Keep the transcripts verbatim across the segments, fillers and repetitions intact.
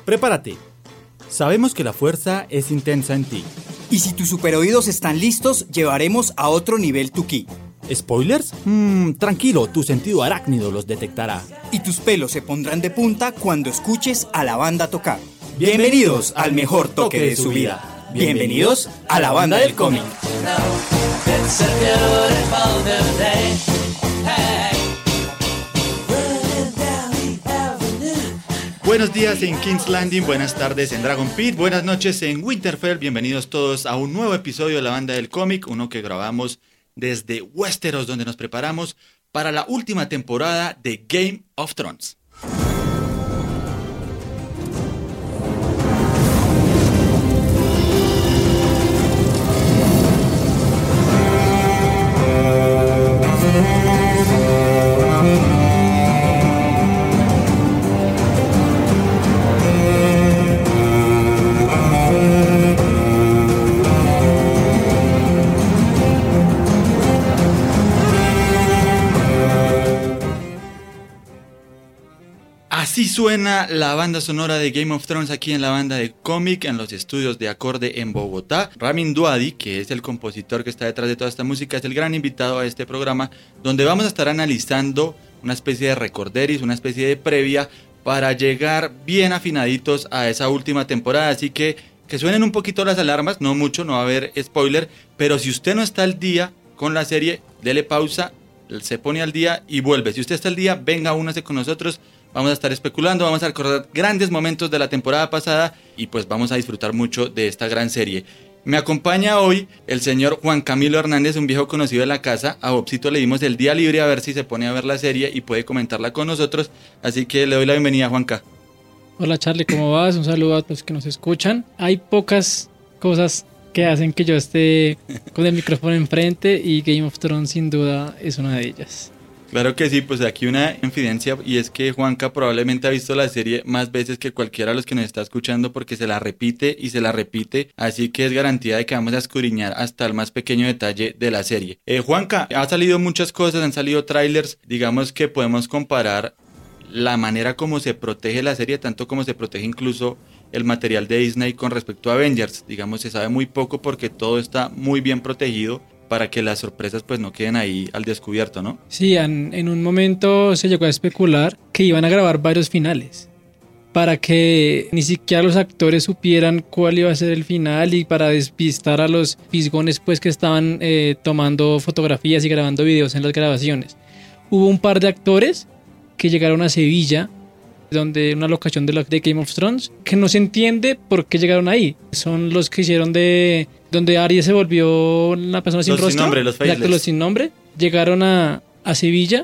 Prepárate. Sabemos que la fuerza es intensa en ti. Y si tus superoídos están listos, llevaremos a otro nivel tu ki. ¿Spoilers? Mm, tranquilo, tu sentido arácnido los detectará. Y tus pelos se pondrán de punta cuando escuches a la banda tocar. Bienvenidos al mejor toque de su vida. Bienvenidos a la banda del cómic. Buenos días en King's Landing, buenas tardes en Dragon Pit, buenas noches en Winterfell. Bienvenidos todos a un nuevo episodio de la banda del cómic, uno que grabamos desde Westeros, donde nos preparamos para la última temporada de Game of Thrones. Así suena la banda sonora de Game of Thrones aquí en la banda de cómic, en los estudios de Acorde en Bogotá. Ramin Djawadi, que es el compositor que está detrás de toda esta música, es el gran invitado a este programa, donde vamos a estar analizando una especie de recorderis, una especie de previa para llegar bien afinaditos a esa última temporada. Así que que suenen un poquito las alarmas, no mucho, no va a haber spoiler, pero si usted no está al día con la serie, dele pausa, se pone al día y vuelve. Si usted está al día, venga, únase con nosotros. Vamos a estar especulando, vamos a recordar grandes momentos de la temporada pasada y pues vamos a disfrutar mucho de esta gran serie. Me acompaña hoy el señor Juan Camilo Hernández, un viejo conocido de la casa. A Bobcito le dimos el día libre a ver si se pone a ver la serie y puede comentarla con nosotros. Así que le doy la bienvenida, Juanca. Hola Charlie, ¿cómo vas? Un saludo a los que nos escuchan. Hay pocas cosas que hacen que yo esté con el micrófono enfrente y Game of Thrones sin duda es una de ellas. Claro que sí, pues aquí una infidencia, y es que Juanca probablemente ha visto la serie más veces que cualquiera de los que nos está escuchando, porque se la repite y se la repite, así que es garantía de que vamos a escudriñar hasta el más pequeño detalle de la serie. Eh, Juanca, ha salido muchas cosas, han salido trailers, digamos que podemos comparar la manera como se protege la serie, tanto como se protege incluso el material de Disney con respecto a Avengers. Digamos, se sabe muy poco porque todo está muy bien protegido para que las sorpresas pues no queden ahí al descubierto, ¿no? Sí, en, en un momento se llegó a especular que iban a grabar varios finales para que ni siquiera los actores supieran cuál iba a ser el final y para despistar a los fisgones pues que estaban eh, tomando fotografías y grabando videos en las grabaciones. Hubo un par de actores que llegaron a Sevilla, donde una locación de, la, de Game of Thrones, que no se entiende por qué llegaron ahí. Son los que hicieron de donde Arya se volvió una persona sin los rostro. Sin nombre, los faceless. Exacto, los sin nombre. Llegaron a, a Sevilla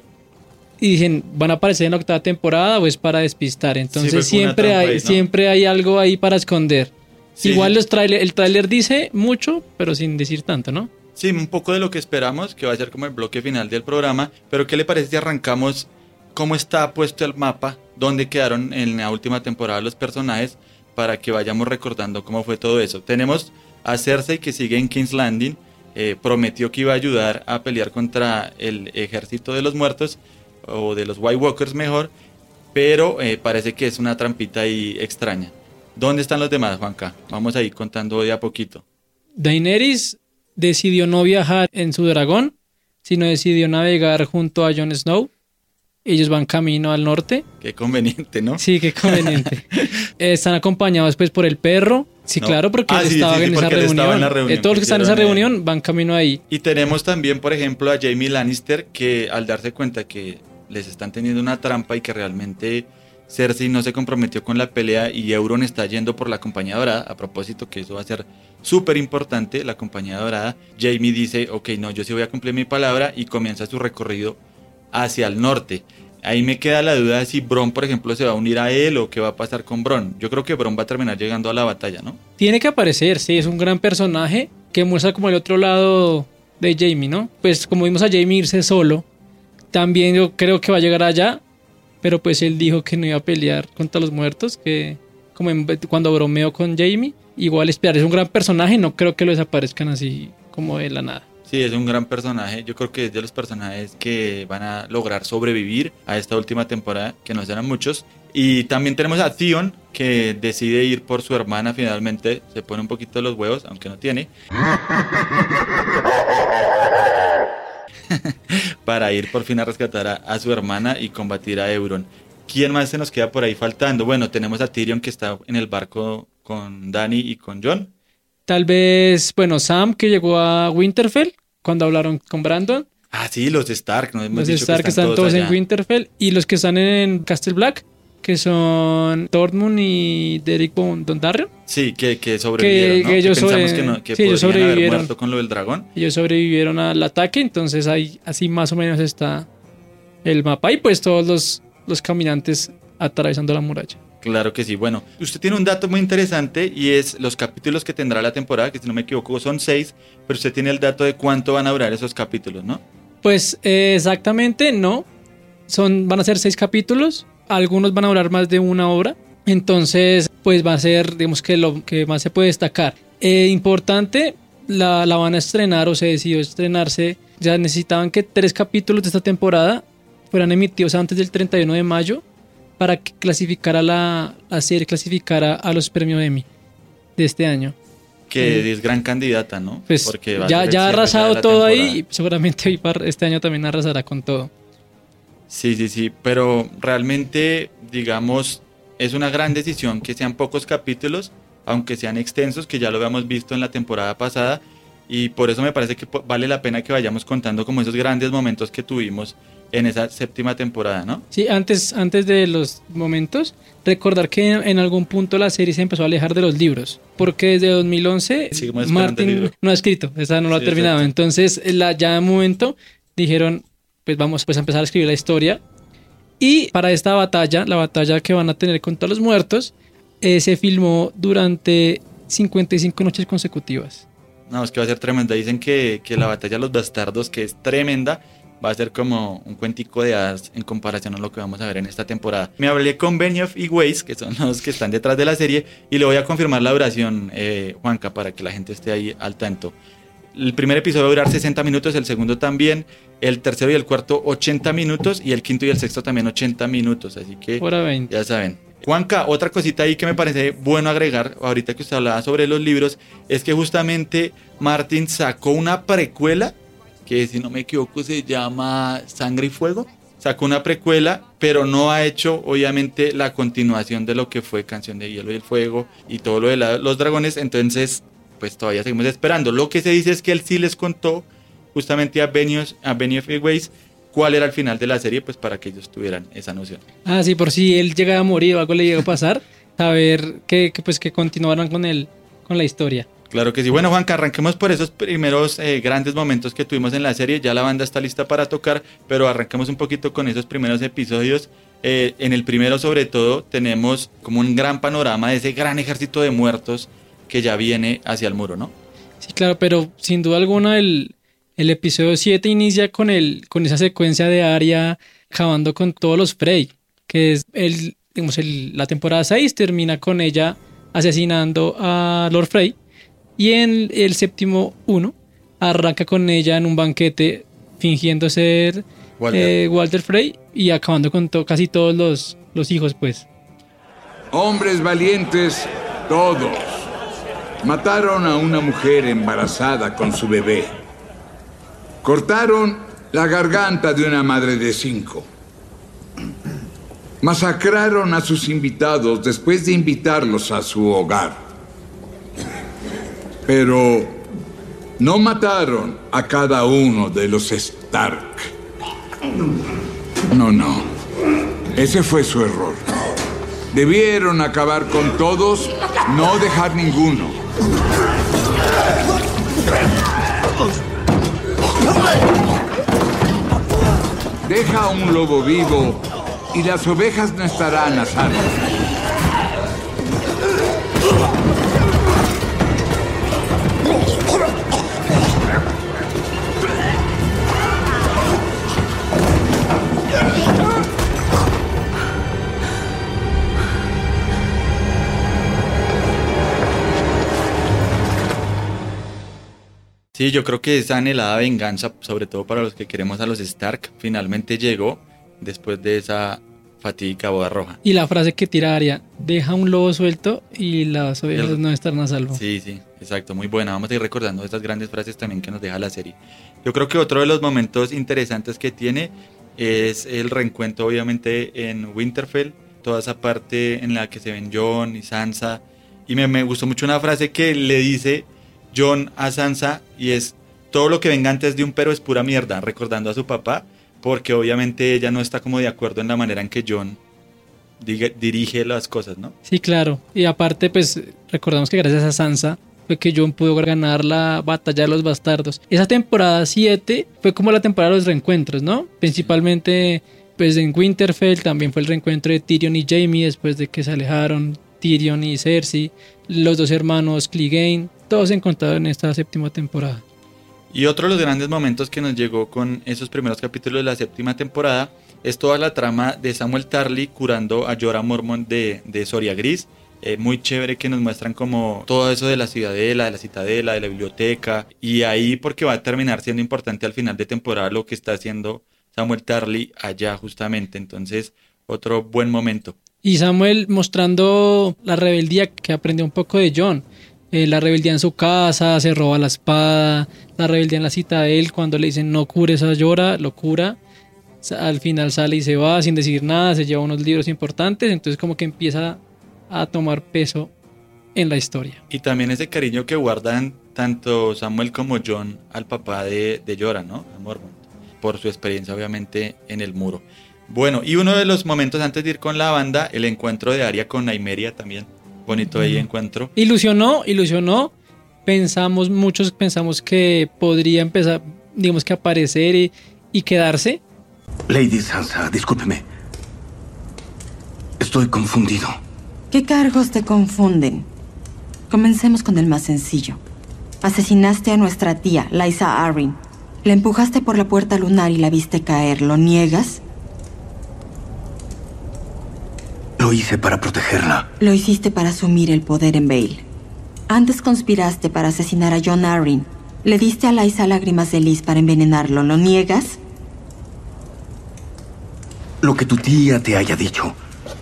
y dicen, ¿van a aparecer en la octava temporada o es para despistar? Entonces sí, siempre, hay, ahí, ¿no? siempre hay algo ahí para esconder. Sí. Igual los trailer, el tráiler dice mucho, pero sin decir tanto, ¿no? Sí, un poco de lo que esperamos, que va a ser como el bloque final del programa. Pero ¿qué le parece si arrancamos cómo está puesto el mapa, dónde quedaron en la última temporada los personajes, para que vayamos recordando cómo fue todo eso? Tenemos a Cersei, que sigue en King's Landing, eh, prometió que iba a ayudar a pelear contra el ejército de los muertos, o de los White Walkers mejor, pero eh, parece que es una trampita ahí extraña. ¿Dónde están los demás, Juanca? Vamos a ir contando de a poquito. Daenerys decidió no viajar en su dragón, sino decidió navegar junto a Jon Snow. Ellos van camino al norte. Qué conveniente, ¿no? Sí, qué conveniente. eh, están acompañados pues por el perro. Sí, no. Claro, porque ah, él sí, estaba, sí, sí, en, esa reunión. estaba en la reunión. Eh, todos los que están en esa reunión van camino ahí. Y tenemos también, por ejemplo, a Jaime Lannister, que al darse cuenta que les están teniendo una trampa y que realmente Cersei no se comprometió con la pelea y Euron está yendo por la Compañía Dorada, a propósito que eso va a ser súper importante, la Compañía Dorada, Jaime dice, ok, no, yo sí voy a cumplir mi palabra, y comienza su recorrido hacia el norte. Ahí me queda la duda de si Bronn, por ejemplo, se va a unir a él o qué va a pasar con Bronn. Yo creo que Bronn va a terminar llegando a la batalla, ¿no? Tiene que aparecer, sí, es un gran personaje que muestra como el otro lado de Jaime, ¿no? Pues como vimos a Jaime irse solo, también yo creo que va a llegar allá, pero pues él dijo que no iba a pelear contra los muertos, que como en, cuando bromeó con Jaime, igual esperar, es un gran personaje, no creo que lo desaparezcan así como de la nada. Sí, es un gran personaje. Yo creo que es de los personajes que van a lograr sobrevivir a esta última temporada, que no serán muchos. Y también tenemos a Theon, que decide ir por su hermana finalmente. Se pone un poquito los huevos, aunque no tiene. Para ir por fin a rescatar a, a su hermana y combatir a Euron. ¿Quién más se nos queda por ahí faltando? Bueno, tenemos a Tyrion, que está en el barco con Dany y con Jon. Tal vez, bueno, Sam, que llegó a Winterfell cuando hablaron con Brandon. Ah, sí, los Stark. Nos hemos Los dicho Stark que están, están todos, todos allá. en Winterfell. Y los que están en Castle Black, que son Tormund y Derek Dondarrion. Sí, que, que sobrevivieron, Que- ¿no? que ellos pensamos sobre- que, no, que sí, ellos podrían haber sobrevivieron. muerto con lo del dragón. Ellos sobrevivieron al ataque, entonces ahí así más o menos está el mapa. Y pues todos los, los caminantes atravesando la muralla. Claro que sí. Bueno, usted tiene un dato muy interesante y es los capítulos que tendrá la temporada, que si no me equivoco son seis, pero usted tiene el dato de cuánto van a durar esos capítulos, ¿no? Pues eh, exactamente no. Son, van a ser seis capítulos. Algunos van a durar más de una hora. Entonces, pues va a ser, digamos que lo que más se puede destacar. Eh, importante, la, la van a estrenar o se decidió estrenarse. Ya necesitaban que tres capítulos de esta temporada fueran emitidos antes del treinta y uno de mayo para que clasificara la, la serie, clasificara a los premios Emmy de este año. Que Sí. es gran candidata, ¿no? Pues Porque va a ya, ser el ya ha cierre arrasado de la todo temporada. ahí y seguramente hoy para este año también arrasará con todo. Sí, sí, sí, pero realmente, digamos, es una gran decisión que sean pocos capítulos, aunque sean extensos, que ya lo habíamos visto en la temporada pasada, y por eso me parece que po- vale la pena que vayamos contando como esos grandes momentos que tuvimos en esa séptima temporada, ¿no? Sí, antes, antes de los momentos, recordar que en, en algún punto la serie se empezó a alejar de los libros, porque desde dos mil once Seguimos esperando el Martin libro. no ha escrito, esa no lo Sí, ha terminado. exacto. Entonces, la, ya en un momento dijeron, pues vamos pues, a empezar a escribir la historia. Y para esta batalla, la batalla que van a tener contra los muertos, eh, se filmó durante cincuenta y cinco noches consecutivas. No, es que va a ser tremenda. Dicen que, que la batalla de los bastardos, que es tremenda, va a ser como un cuentico de hadas en comparación a lo que vamos a ver en esta temporada. Me hablé con Benioff y Weiss, que son los que están detrás de la serie, y le voy a confirmar la duración, eh, Juanca, para que la gente esté ahí al tanto. El primer episodio va a durar sesenta minutos, el segundo también, el tercero y el cuarto ochenta minutos, y el quinto y el sexto también ochenta minutos, así que Hora veinte. ya saben. Juanca, otra cosita ahí que me parece bueno agregar, ahorita que usted hablaba sobre los libros, es que justamente Martin sacó una precuela, que si no me equivoco se llama Sangre y Fuego. Sacó una precuela, pero no ha hecho obviamente la continuación de lo que fue Canción de Hielo y el Fuego y todo lo de la- los dragones, entonces pues todavía seguimos esperando. Lo que se dice es que él sí les contó justamente a Benioff, a Benioff y Weiss cuál era el final de la serie, pues para que ellos tuvieran esa noción. Ah, sí, por si él llegaba a morir o algo le llegó a pasar, saber que, que, pues, que continuaran con, el, con la historia. Claro que sí. Bueno, Juanca, arranquemos por esos primeros eh, grandes momentos que tuvimos en la serie. Ya la banda está lista para tocar, pero arranquemos un poquito con esos primeros episodios. Eh, en el primero, sobre todo, tenemos como un gran panorama de ese gran ejército de muertos que ya viene hacia el muro, ¿no? Sí, claro, pero sin duda alguna el, el episodio siete inicia con, el, con esa secuencia de Arya acabando con todos los Frey, que es el, digamos, el, la temporada seis termina con ella asesinando a Lord Frey, y en el séptimo uno arranca con ella en un banquete fingiendo ser Walter. eh, Walter Frey y acabando con to- casi todos los, los hijos, pues. Hombres valientes, todos. Mataron a una mujer embarazada con su bebé. Cortaron la garganta de una madre de cinco. Masacraron a sus invitados después de invitarlos a su hogar. Pero no mataron a cada uno de los Stark. No, no. Ese fue su error. Debieron acabar con todos, no dejar ninguno. Deja a un lobo vivo y las ovejas no estarán a salvo. Sí, yo creo que esa anhelada venganza, sobre todo para los que queremos a los Stark, finalmente llegó después de esa fatídica boda roja. Y la frase que tira Arya, deja un lobo suelto y las ovejas El- no estarán a salvo. Sí, sí, exacto, muy buena. Vamos a ir recordando estas grandes frases también que nos deja la serie. Yo creo que otro de los momentos interesantes que tiene es el reencuentro, obviamente, en Winterfell. Toda esa parte en la que se ven Jon y Sansa. Y me, me gustó mucho una frase que le dice Jon a Sansa y es: todo lo que venga antes de un pero es pura mierda, recordando a su papá, porque obviamente ella no está como de acuerdo en la manera en que Jon diga- dirige las cosas, ¿no? Sí, claro. Y aparte, pues recordamos que gracias a Sansa fue que Jon pudo ganar la batalla de los bastardos. Esa temporada siete fue como la temporada de los reencuentros, ¿no? Principalmente pues en Winterfell también fue el reencuentro de Tyrion y Jaime después de que se alejaron Tyrion y Cersei, los dos hermanos Clegane, todos se encontraron en esta séptima temporada. Y otro de los grandes momentos que nos llegó con esos primeros capítulos de la séptima temporada es toda la trama de Samuel Tarly curando a Jorah Mormont de, de Soria Gris. Eh, muy chévere que nos muestran como todo eso de la ciudadela, de la citadela, de la biblioteca. Y ahí porque va a terminar siendo importante al final de temporada lo que está haciendo Samuel Tarly allá justamente. Entonces, otro buen momento. Y Samuel mostrando la rebeldía que aprendió un poco de Jon. Eh, la rebeldía en su casa, se roba la espada, la rebeldía en la citadel, cuando le dicen no cures a Jorah, lo cura. Al final sale y se va sin decir nada, se lleva unos libros importantes, entonces como que empieza a tomar peso en la historia. Y también ese cariño que guardan tanto Samuel como Jon al papá de, de Jorah, ¿no? A Mormont, por su experiencia obviamente en el muro. Bueno, y uno de los momentos antes de ir con la banda, el encuentro de Arya con Nymeria también. Bonito ahí encuentro. Ilusionó, ilusionó. Pensamos, muchos pensamos que podría empezar, digamos que aparecer y, y quedarse. Lady Sansa, discúlpeme. Estoy confundido. ¿Qué cargos te confunden? Comencemos con el más sencillo. Asesinaste a nuestra tía, Lysa Arryn. La empujaste por la puerta lunar y la viste caer. ¿Lo niegas? Lo hice para protegerla. Lo hiciste para asumir el poder en Vale. Antes conspiraste para asesinar a Jon Arryn. Le diste a Lysa lágrimas de lis para envenenarlo. ¿Lo niegas? Lo que tu tía te haya dicho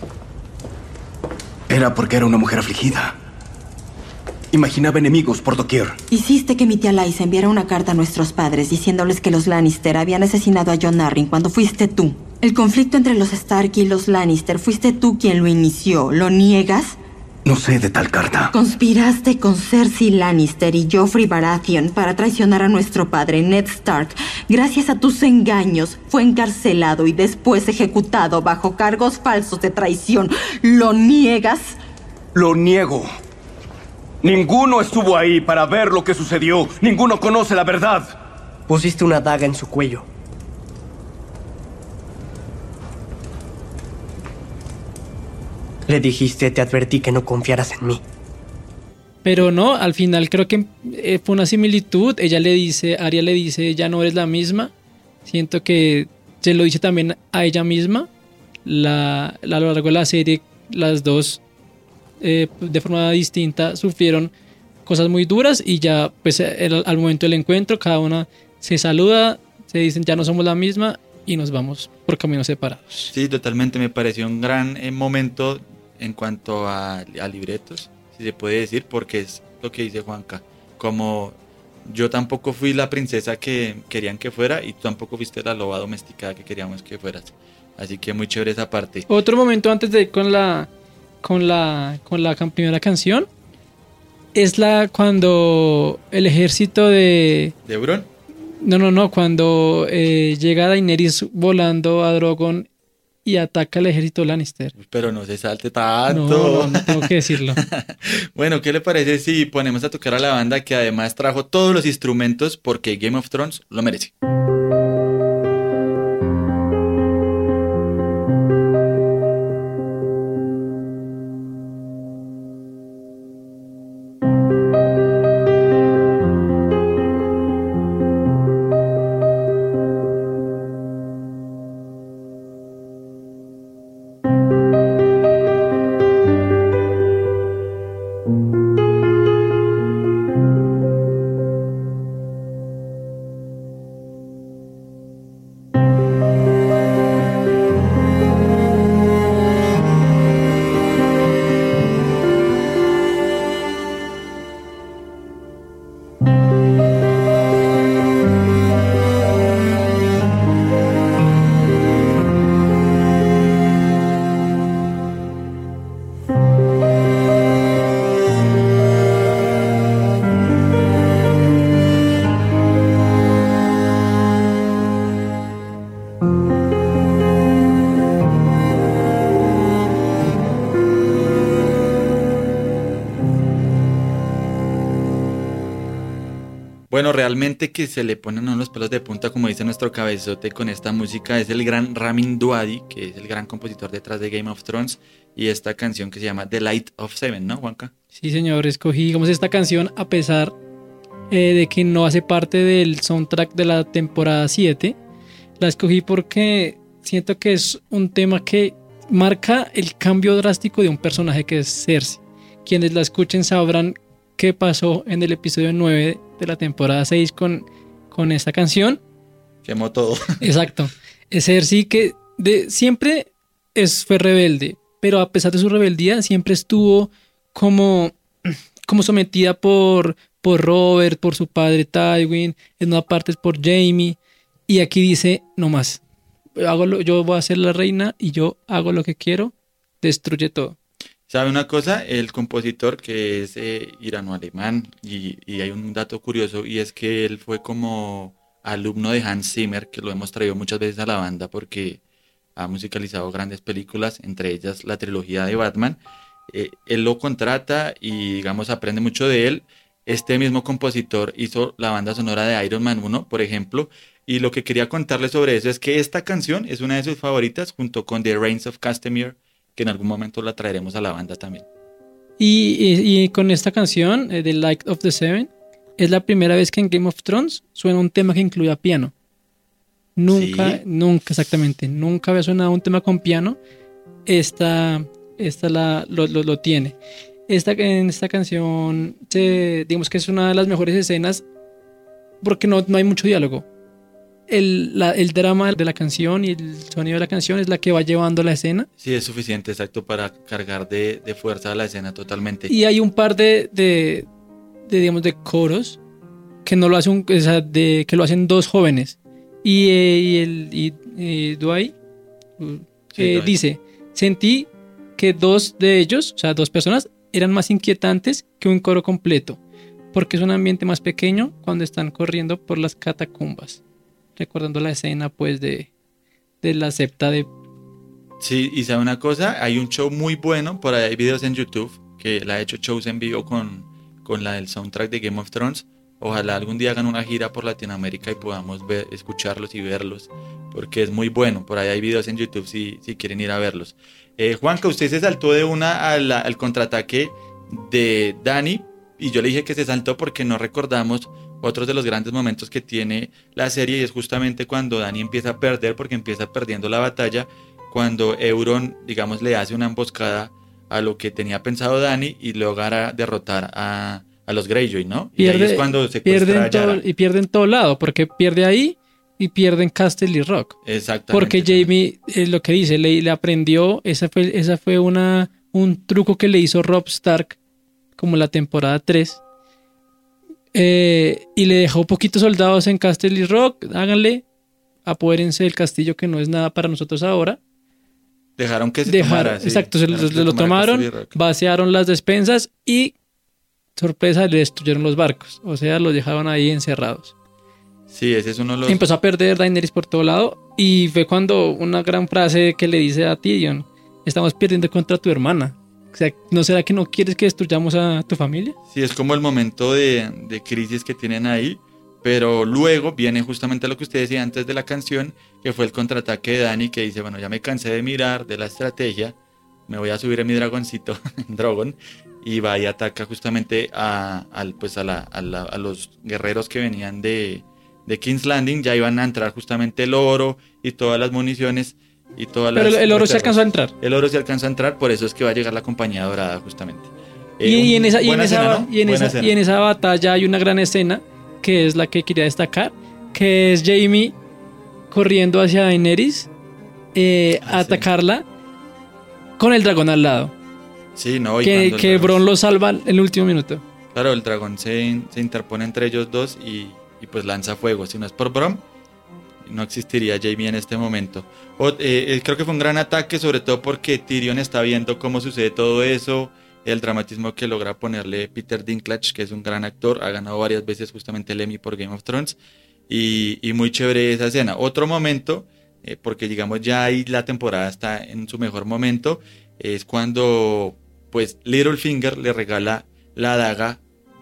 era porque era una mujer afligida. Imaginaba enemigos por doquier. Hiciste que mi tía Lysa enviara una carta a nuestros padres diciéndoles que los Lannister habían asesinado a Jon Arryn cuando fuiste tú. El conflicto entre los Stark y los Lannister, fuiste tú quien lo inició. ¿Lo niegas? No sé de tal carta. Conspiraste con Cersei Lannister y Joffrey Baratheon para traicionar a nuestro padre, Ned Stark. Gracias a tus engaños, fue encarcelado y después ejecutado bajo cargos falsos de traición. ¿Lo niegas? Lo niego. Ninguno estuvo ahí para ver lo que sucedió. Ninguno conoce la verdad. Pusiste una daga en su cuello. Le dijiste, te advertí que no confiaras en mí. Pero no, al final creo que eh, fue una similitud. Ella le dice, Arya le dice, ya no eres la misma. Siento que se lo dice también a ella misma. La, a lo largo de la serie, las dos, eh, de forma distinta, sufrieron cosas muy duras. Y ya, pues, el, al momento del encuentro, cada una se saluda, se dicen, ya no somos la misma, y nos vamos por caminos separados. Sí, totalmente. Me pareció un gran eh, momento en cuanto a, a libretos, si se puede decir, porque es lo que dice Juanca. Como yo tampoco fui la princesa que querían que fuera y tú tampoco fuiste la loba domesticada que queríamos que fueras. Así que muy chévere esa parte. Otro momento antes de ir con la con la con la can- primera canción es la cuando el ejército de ¿De Bron? no no no cuando eh, llega Daenerys volando a Drogon y ataca al ejército Lannister. Pero no se salte tanto. No, no, no tengo que decirlo. Bueno, ¿qué le parece si ponemos a tocar a la banda que además trajo todos los instrumentos porque Game of Thrones lo merece? Bueno, realmente que se le ponen a uno los pelos de punta, como dice nuestro cabezote con esta música, es el gran Ramin Djawadi, que es el gran compositor detrás de Game of Thrones, y esta canción que se llama The Light of Seven, ¿no, Juanca? Sí, señor, escogí, digamos, esta canción a pesar eh, de que no hace parte del soundtrack de la temporada siete. La escogí porque siento que es un tema que marca el cambio drástico de un personaje que es Cersei. Quienes la escuchen sabrán qué pasó en el episodio nueve de la temporada seis con, con esta canción. Quemó todo. Exacto. Es Cersei que de, siempre es, fue rebelde, pero a pesar de su rebeldía siempre estuvo como, como sometida por, por Robert, por su padre Tywin, en una parte es por Jaime, y aquí dice, no más, hago lo, yo voy a ser la reina y yo hago lo que quiero, destruye todo. ¿Sabe una cosa? El compositor, que es eh, irano-alemán, y, y hay un dato curioso, y es que él fue como alumno de Hans Zimmer, que lo hemos traído muchas veces a la banda porque ha musicalizado grandes películas, entre ellas la trilogía de Batman. Eh, él lo contrata y, digamos, aprende mucho de él. Este mismo compositor hizo la banda sonora de Iron Man uno, por ejemplo, y lo que quería contarles sobre eso es que esta canción es una de sus favoritas, junto con The Reigns of Castamere, que en algún momento la traeremos a la banda también. Y, y, y con esta canción, eh, The Light of the Seven, es la primera vez que en Game of Thrones suena un tema que incluya piano. Nunca, ¿sí? nunca exactamente, nunca había sonado un tema con piano. Esta, esta la, lo, lo, lo tiene. Esta, en esta canción, se, digamos que es una de las mejores escenas porque no, no hay mucho diálogo. El, la, el drama de la canción y el sonido de la canción es la que va llevando la escena. Sí, es suficiente, exacto, para cargar de, de fuerza a la escena totalmente. Y hay un par de, de, de digamos, de coros que no lo hace un, o sea, de, que lo hacen dos jóvenes. Y, eh, y el y, y Dwayne sí, eh, dice, sentí que dos de ellos, o sea, dos personas, eran más inquietantes que un coro completo, porque es un ambiente más pequeño cuando están corriendo por las catacumbas. Recordando la escena, pues, de, de la septa de... Sí, y sabe una cosa, hay un show muy bueno, por ahí hay videos en YouTube, que la ha hecho shows en vivo con, con la del soundtrack de Game of Thrones. Ojalá algún día hagan una gira por Latinoamérica y podamos ver, escucharlos y verlos, porque es muy bueno. Por ahí hay videos en YouTube si, si quieren ir a verlos. Eh, Juanca, usted se saltó de una a la, al contraataque de Dany, y yo le dije que se saltó porque no recordamos otros de los grandes momentos que tiene la serie, y es justamente cuando Dany empieza a perder, porque empieza perdiendo la batalla, cuando Euron, digamos, le hace una emboscada a lo que tenía pensado Dany y logra derrotar a, a los Greyjoy, ¿no? Pierde, y ahí es cuando se pierde en todo, y pierde en todo lado, porque pierde ahí y pierde en Casterly Rock. Exactamente. Porque Jaime, eh, lo que dice, le, le aprendió, esa fue, esa fue una, un truco que le hizo Robb Stark, como la temporada tres, eh, y le dejó poquitos soldados en Casterly Rock, háganle, apodérense del castillo que no es nada para nosotros ahora. Dejaron que se Dejaron, tomara. Sí, exacto, se, se, se lo tomaron, vaciaron las despensas y, sorpresa, le destruyeron los barcos. O sea, los dejaban ahí encerrados. Sí, ese es uno de los... Empezó a perder Daenerys por todo lado y fue cuando una gran frase que le dice a Tyrion, estamos perdiendo contra tu hermana. O sea, ¿no será que no quieres que destruyamos a tu familia? Sí, es como el momento de, de crisis que tienen ahí, pero luego viene justamente lo que usted decía antes de la canción, que fue el contraataque de Dany, que dice, bueno, ya me cansé de mirar de la estrategia, me voy a subir a mi dragoncito, Drogon, y va y ataca justamente a, a, pues a, la, a, la, a los guerreros que venían de, de King's Landing. Ya iban a entrar justamente el oro y todas las municiones y todas Pero las... el oro reservas. se alcanzó a entrar. El oro se alcanzó a entrar, por eso es que va a llegar la compañía dorada justamente. Eh, y, y, en esa, y, en esa, escena, ¿no? y, en esa, y en esa batalla hay una gran escena, que es la que quería destacar, que es Jaime corriendo hacia Daenerys eh, ah, a atacarla, sí, con el dragón al lado. Sí, no, y que, que dragón... Bron lo salva en el último minuto. Claro, el dragón se, se interpone entre ellos dos y, y pues lanza fuego. Si no es por Bron, no existiría Jaime en este momento. O, eh, creo que fue un gran ataque, sobre todo porque Tyrion está viendo cómo sucede todo eso, el dramatismo que logra ponerle Peter Dinklage, que es un gran actor, ha ganado varias veces justamente el Emmy por Game of Thrones, y, y muy chévere esa escena. Otro momento, eh, porque digamos ya ahí la temporada está en su mejor momento, es cuando pues Littlefinger le regala la daga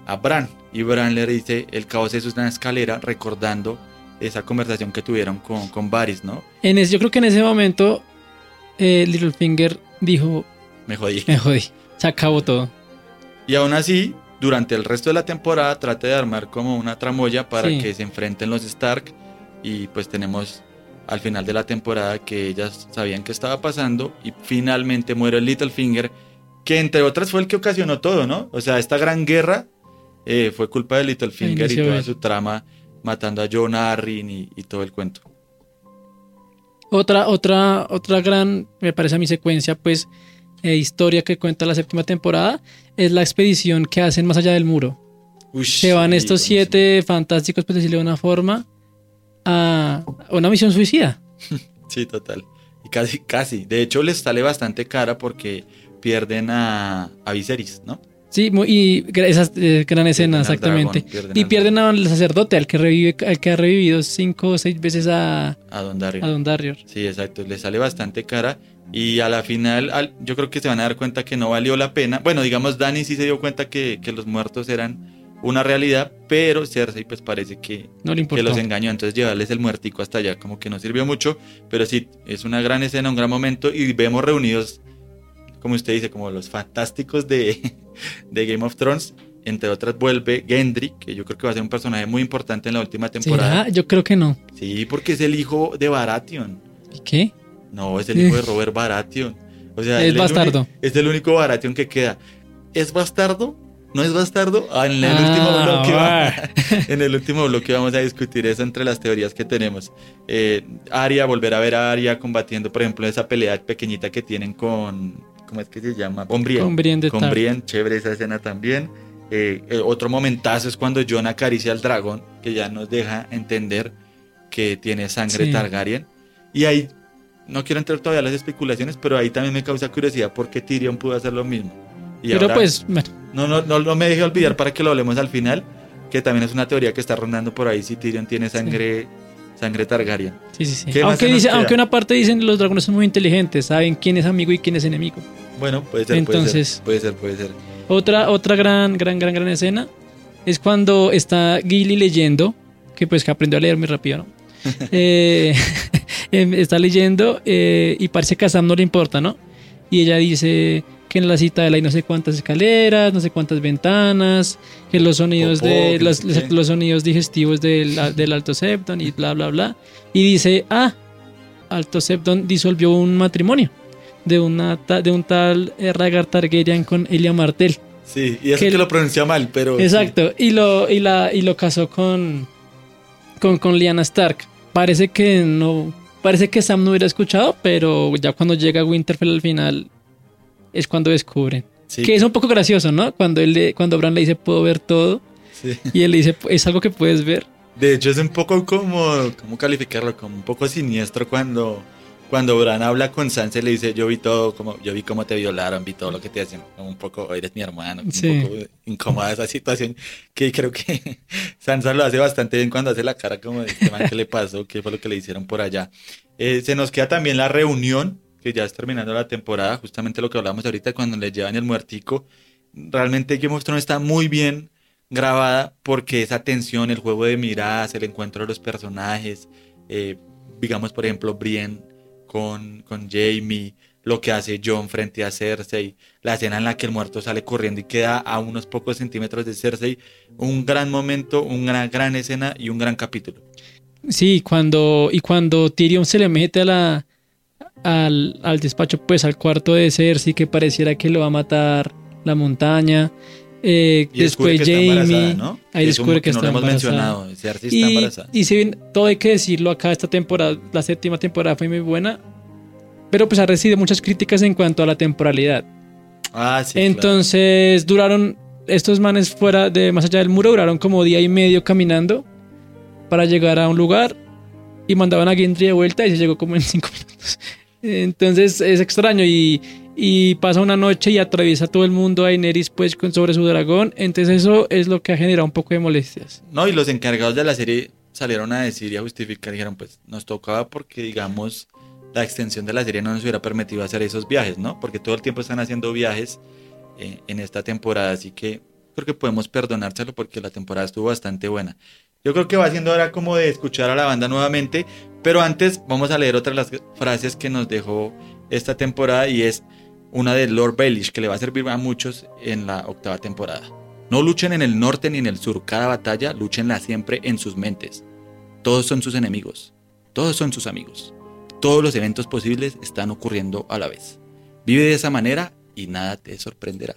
a Bran. Y Bran le dice, el caos es una escalera, recordando esa conversación que tuvieron con, con Varys, ¿no? En ese, yo creo que en ese momento eh, Littlefinger dijo, me jodí. Me jodí, se acabó todo. Y aún así, durante el resto de la temporada trata de armar como una tramoya para sí. que se enfrenten los Stark. Y pues tenemos al final de la temporada que ellas sabían qué estaba pasando y finalmente muere el Littlefinger, que entre otras fue el que ocasionó todo, ¿no? O sea, esta gran guerra eh, fue culpa de Littlefinger y toda bien. Su trama matando a Jon Arryn y, y todo el cuento. Otra, otra, otra gran, me parece a mi secuencia, pues, eh, historia que cuenta la séptima temporada es la expedición que hacen más allá del muro. Ush, Se van estos sí, siete fantásticos, pues decirlo de una forma, a una misión suicida. Sí, total. Y casi, casi. De hecho, les sale bastante cara porque pierden a, a Viserys, ¿no? Sí, y esa eh, gran escena, exactamente. Dragón, pierden y pierden al, al sacerdote, al que revive, al que ha revivido cinco o seis veces a, a Dondarrion. A Dondarrion. Sí, exacto. Les sale bastante cara. Y a la final, al, yo creo que se van a dar cuenta que no valió la pena. Bueno, digamos, Dany sí se dio cuenta que, que los muertos eran una realidad, pero Cersei pues parece que, no le que los engañó, entonces llevarles el muertico hasta allá como que no sirvió mucho, pero sí, es una gran escena, un gran momento y vemos reunidos, como usted dice, como los fantásticos de, de Game of Thrones, entre otras vuelve Gendry, que yo creo que va a ser un personaje muy importante en la última temporada. ¿Será? Yo creo que no. Sí, porque es el hijo de Baratheon. ¿Y qué? No, es el hijo de Robert Baratheon. O sea, es bastardo. Es el único Baratheon que queda. ¿Es bastardo? ¿No es bastardo? Ah, en, el ah, último bloque va, en el último bloque vamos a discutir eso entre las teorías que tenemos. Eh, Arya, volver a ver a Arya combatiendo, por ejemplo, esa pelea pequeñita que tienen con... ¿Cómo es que se llama? Con Brienne. Con Brienne de Con Brienne, chévere esa escena también. Eh, eh, otro momentazo es cuando Jon acaricia al dragón, que ya nos deja entender que tiene sangre sí. Targaryen. Y ahí, no quiero entrar todavía a las especulaciones, pero ahí también me causa curiosidad por qué Tyrion pudo hacer lo mismo. Y pero ahora, pues... No, no, no, no me deje olvidar para que lo hablemos al final, que también es una teoría que está rondando por ahí si Tyrion tiene sangre, sí. sangre Targaryen. Sí, sí, sí. Aunque, dice, aunque una parte dicen los dragones son muy inteligentes, saben quién es amigo y quién es enemigo. Bueno, puede ser, Entonces, puede ser, puede ser, puede ser. Otra, otra gran, gran, gran, gran escena es cuando está Gilly leyendo, que pues que aprendió a leer muy rápido, ¿no? eh, está leyendo eh, y parece que a Sam no le importa, ¿no? Y ella dice que en la citadela hay no sé cuántas escaleras, no sé cuántas ventanas, que los sonidos Popó, de que los, los, los sonidos digestivos del, del Alto Septon y bla bla bla. Y dice, ah, Alto Septon disolvió un matrimonio de una de un tal Rhaegar Targaryen con Elia Martell. Sí, y eso que, que lo pronuncia mal, pero exacto, sí. y lo y la y lo casó con con con Lyanna Stark. Parece que no parece que Sam no hubiera escuchado, pero ya cuando llega Winterfell al final es cuando descubren. Sí. Que es un poco gracioso, ¿no? Cuando él le, cuando Bran le dice puedo ver todo. Sí. Y él le dice es algo que puedes ver. De hecho es un poco como, ¿cómo calificarlo? Como un poco siniestro cuando, cuando Bran habla con Sansa y le dice yo vi todo, como, yo vi cómo te violaron, vi todo lo que te hacían. Como un poco, eres mi hermano. Sí. Un poco incómoda esa situación que creo que Sansa lo hace bastante bien cuando hace la cara como de este man que le pasó, qué fue lo que le hicieron por allá. Eh, se nos queda también la reunión, que ya es terminando la temporada, justamente lo que hablamos ahorita cuando le llevan el muertico. Realmente Game of Thrones está muy bien grabada porque esa tensión, el juego de miradas, el encuentro de los personajes, eh, digamos por ejemplo Brienne con, con Jaime, lo que hace Jon frente a Cersei, la escena en la que el muerto sale corriendo y queda a unos pocos centímetros de Cersei, un gran momento, una gran escena y un gran capítulo. Sí, cuando y cuando Tyrion se le mete a la Al, al despacho, pues al cuarto de Cersei, que pareciera que lo va a matar la montaña. Eh, después Jaime, ¿no? Ahí descubre que, que está no embarazada. Cersei está y, embarazada. Y si bien todo hay que decirlo acá, esta temporada, la séptima temporada fue muy buena, pero pues ha recibido muchas críticas en cuanto a la temporalidad. Ah, sí. Entonces claro. Duraron, estos manes fuera de más allá del muro, duraron como día y medio caminando para llegar a un lugar y mandaban a Gendry de vuelta y se llegó como en cinco minutos. Entonces es extraño y, y pasa una noche y atraviesa todo el mundo a Daenerys pues sobre su dragón. Entonces eso es lo que ha generado un poco de molestias. No, y los encargados de la serie salieron a decir y a justificar, dijeron pues nos tocaba porque digamos la extensión de la serie no nos hubiera permitido hacer esos viajes, ¿no? Porque todo el tiempo están haciendo viajes eh, en esta temporada, así que creo que podemos perdonárselo porque la temporada estuvo bastante buena. Yo creo que va siendo hora como de escuchar a la banda nuevamente, pero antes vamos a leer otra de las frases que nos dejó esta temporada y es una de Lord Baelish que le va a servir a muchos en la octava temporada. No luchen en el norte ni en el sur, cada batalla lúchenla siempre en sus mentes. Todos son sus enemigos, todos son sus amigos. Todos los eventos posibles están ocurriendo a la vez. Vive de esa manera y nada te sorprenderá.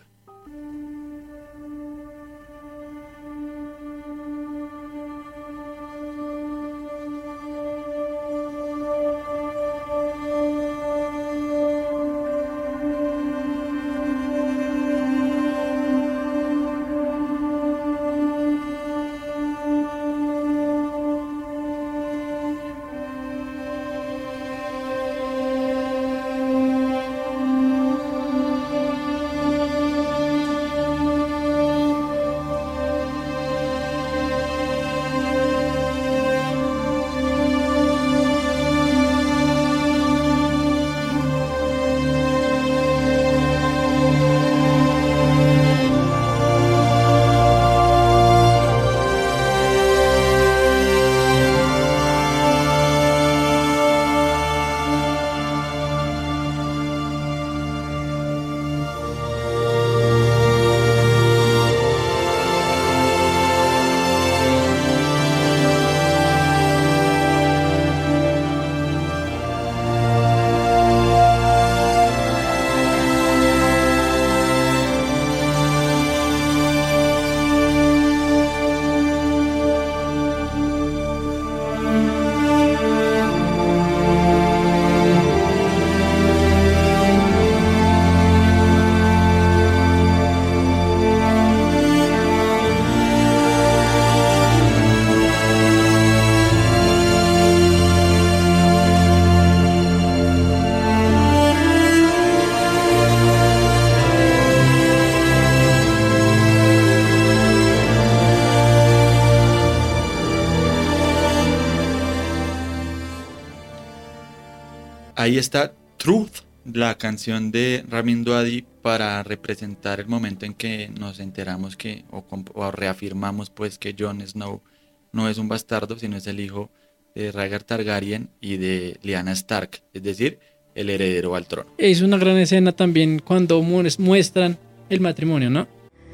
Ahí está Truth, la canción de Ramin Djawadi, para representar el momento en que nos enteramos que o, o reafirmamos pues que Jon Snow no es un bastardo, sino es el hijo de Rhaegar Targaryen y de Lyanna Stark, es decir, el heredero al trono. Es una gran escena también cuando muestran el matrimonio, ¿no?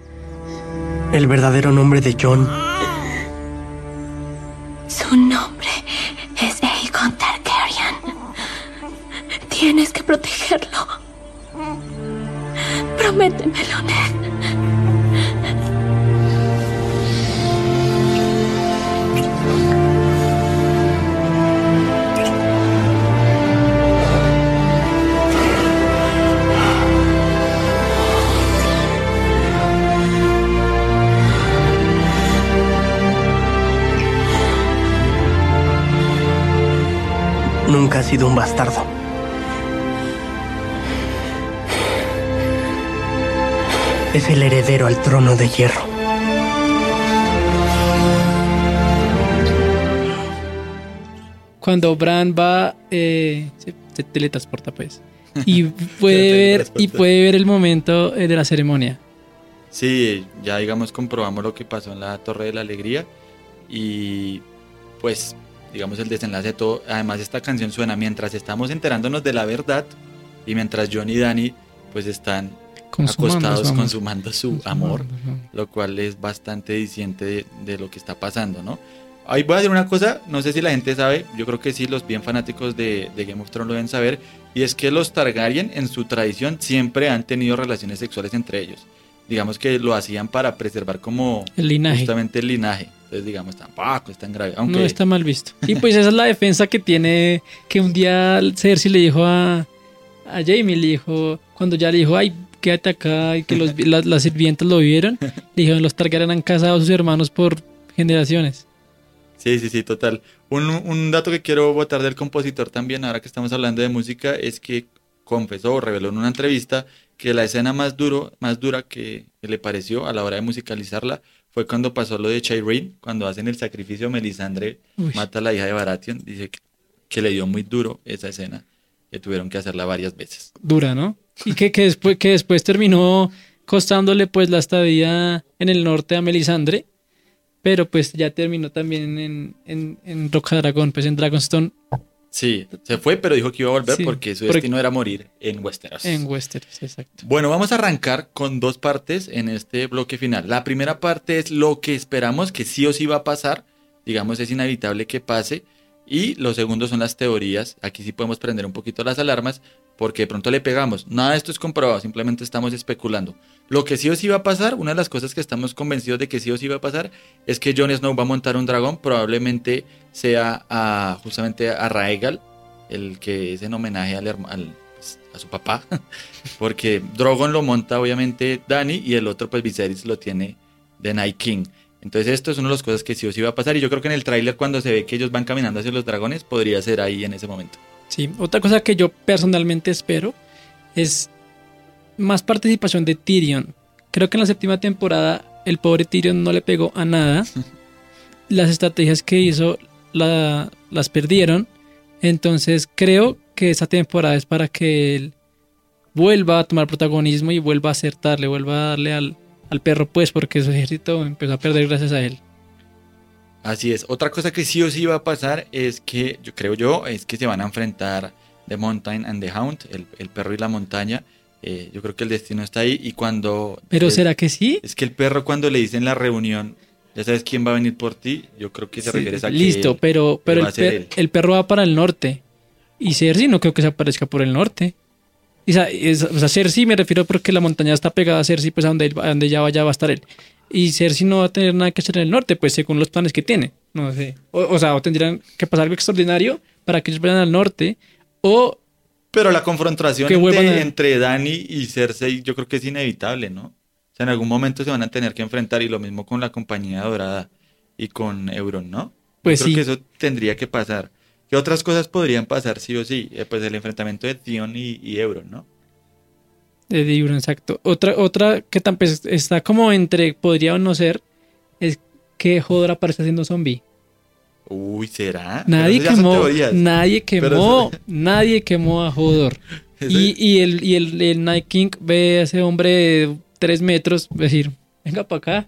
El verdadero nombre de Jon. Su nombre es Aegon Targaryen. Tienes que protegerlo. Prométemelo, Ned. Nunca ha sido un bastardo. Es el heredero al trono de hierro. Cuando Bran va, eh, se, se teletransporta pues, y puede ver y puede ver el momento de la ceremonia. Sí, ya digamos comprobamos lo que pasó en la Torre de la Alegría y pues digamos el desenlace de todo. Además esta canción suena mientras estamos enterándonos de la verdad y mientras Jon y Dany pues están consumando, acostados vamos. consumando su consumando, amor, vamos. Lo cual es bastante diciente de, de lo que está pasando, ¿no? Ahí voy a decir una cosa, no sé si la gente sabe, yo creo que sí, los bien fanáticos de, de Game of Thrones lo deben saber, y es que los Targaryen en su tradición siempre han tenido relaciones sexuales entre ellos. Digamos que lo hacían para preservar como el linaje. Justamente el linaje. Entonces digamos, tampoco es tan grave. Aunque... No está mal visto. Y pues esa es la defensa que tiene, que un día Cersei le dijo a, a Jaime, le dijo, cuando ya le dijo, ay, quédate acá, y que los, las, las sirvientas lo vieron, le dijeron, los Targaryen han casado a sus hermanos por generaciones. Sí, sí, sí, total. Un, un dato que quiero botar del compositor también, ahora que estamos hablando de música, es que confesó o reveló en una entrevista que la escena más duro, más dura que, que le pareció a la hora de musicalizarla fue cuando pasó lo de Shireen, cuando hacen el sacrificio, Melisandre Uy. mata a la hija de Baratheon, dice que, que le dio muy duro esa escena, que tuvieron que hacerla varias veces. Dura, ¿no? Y que, que, después, que después terminó costándole pues la estadía en el norte a Melisandre, pero pues ya terminó también en, en, en Roca Dragón, pues en Dragonstone. Sí, se fue, pero dijo que iba a volver Sí, porque su porque- destino era morir en Westeros. En Westeros, exacto. Bueno, vamos a arrancar con dos partes en este bloque final. La primera parte es lo que esperamos que sí o sí va a pasar, digamos es inevitable que pase, y lo segundo son las teorías. Aquí sí podemos prender un poquito las alarmas porque de pronto le pegamos. Nada de esto es comprobado, simplemente estamos especulando. Lo que sí o sí va a pasar, una de las cosas que estamos convencidos de que sí o sí va a pasar, es que Jon Snow va a montar un dragón, probablemente sea a, justamente a Rhaegal, el que es en homenaje al, herma- al- pues, a su papá, porque Drogon lo monta obviamente Dany y el otro pues Viserys lo tiene The Night King. Entonces esto es una de las cosas que sí o sí va a pasar, y yo creo que en el tráiler cuando se ve que ellos van caminando hacia los dragones podría ser ahí en ese momento. Sí, otra cosa que yo personalmente espero es más participación de Tyrion. Creo que en la séptima temporada el pobre Tyrion no le pegó a nada. Las estrategias que hizo la- las perdieron. Entonces creo que esta temporada es para que él vuelva a tomar protagonismo y vuelva a acertarle, vuelva a darle al, al perro, pues, porque su ejército empezó a perder gracias a él. Así es. Otra cosa que sí o sí va a pasar es que, yo creo yo, es que se van a enfrentar The Mountain and the Hound, el, el perro y la montaña. Eh, yo creo que el destino está ahí, y cuando... Pero es, ¿será que sí? Es que el perro cuando le dice en la reunión, ya sabes quién va a venir por ti, yo creo que se Sí, refiere a que listo, él- pero, pero él va el, a ser per- él. el perro va para el norte. Y Cersei no creo que se aparezca por el norte. Y, sa- es- o sea, Cersei me refiero porque la montaña está pegada a Cersei, pues a donde, él va- a donde ella vaya va a estar él. Y Cersei no va a tener nada que hacer en el norte, pues según los planes que tiene. No sé. O, o sea, o tendrían que pasar algo extraordinario para que ellos vayan al norte. O Pero la confrontación Que vuelvan entre, a- entre Dany y Cersei yo creo que es inevitable, ¿no? O sea, en algún momento se van a tener que enfrentar, y lo mismo con la Compañía Dorada y con Euron, ¿no? Pues yo creo sí. que eso tendría que pasar. ¿Qué otras cosas podrían pasar sí o sí? Eh, pues el enfrentamiento de Theon y, y Euron, ¿no? de Euron, exacto. Otra, otra que tan, pues, está como entre podría o no ser es que Hodor aparece siendo zombie. Uy, ¿será? Nadie Pero eso ya son quemó, teorías. nadie Pero quemó, eso- nadie quemó a Hodor. Eso- Y, y el, y el, el Night King ve a ese hombre de tres metros decir, venga para acá.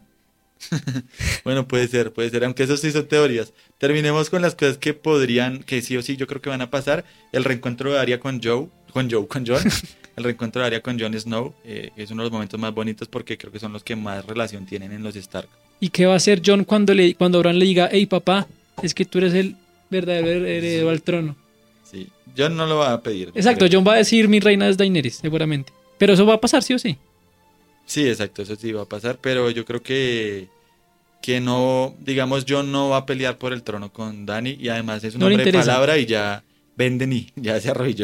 Bueno, puede ser, puede ser, aunque eso sí son teorías. Terminemos con las cosas que podrían, que sí o sí yo creo que van a pasar. El reencuentro de Arya con Joe, con Joe, con Jon. El reencuentro de Arya con Jon Snow, eh, es uno de los momentos más bonitos porque creo que son los que más relación tienen en los Stark. ¿Y qué va a hacer Jon cuando, le, cuando Bran le diga, hey papá, es que tú eres el verdadero heredero al trono? Sí, Jon no lo va a pedir. Exacto, creo. Jon va a decir mi reina es Daenerys, seguramente. Pero eso va a pasar sí o sí. Sí, exacto, eso sí va a pasar, pero yo creo que que no, digamos, Jon no va a pelear por el trono con Dany, y además es un No le hombre de interesa. palabra y ya venden y ya se arrodilló.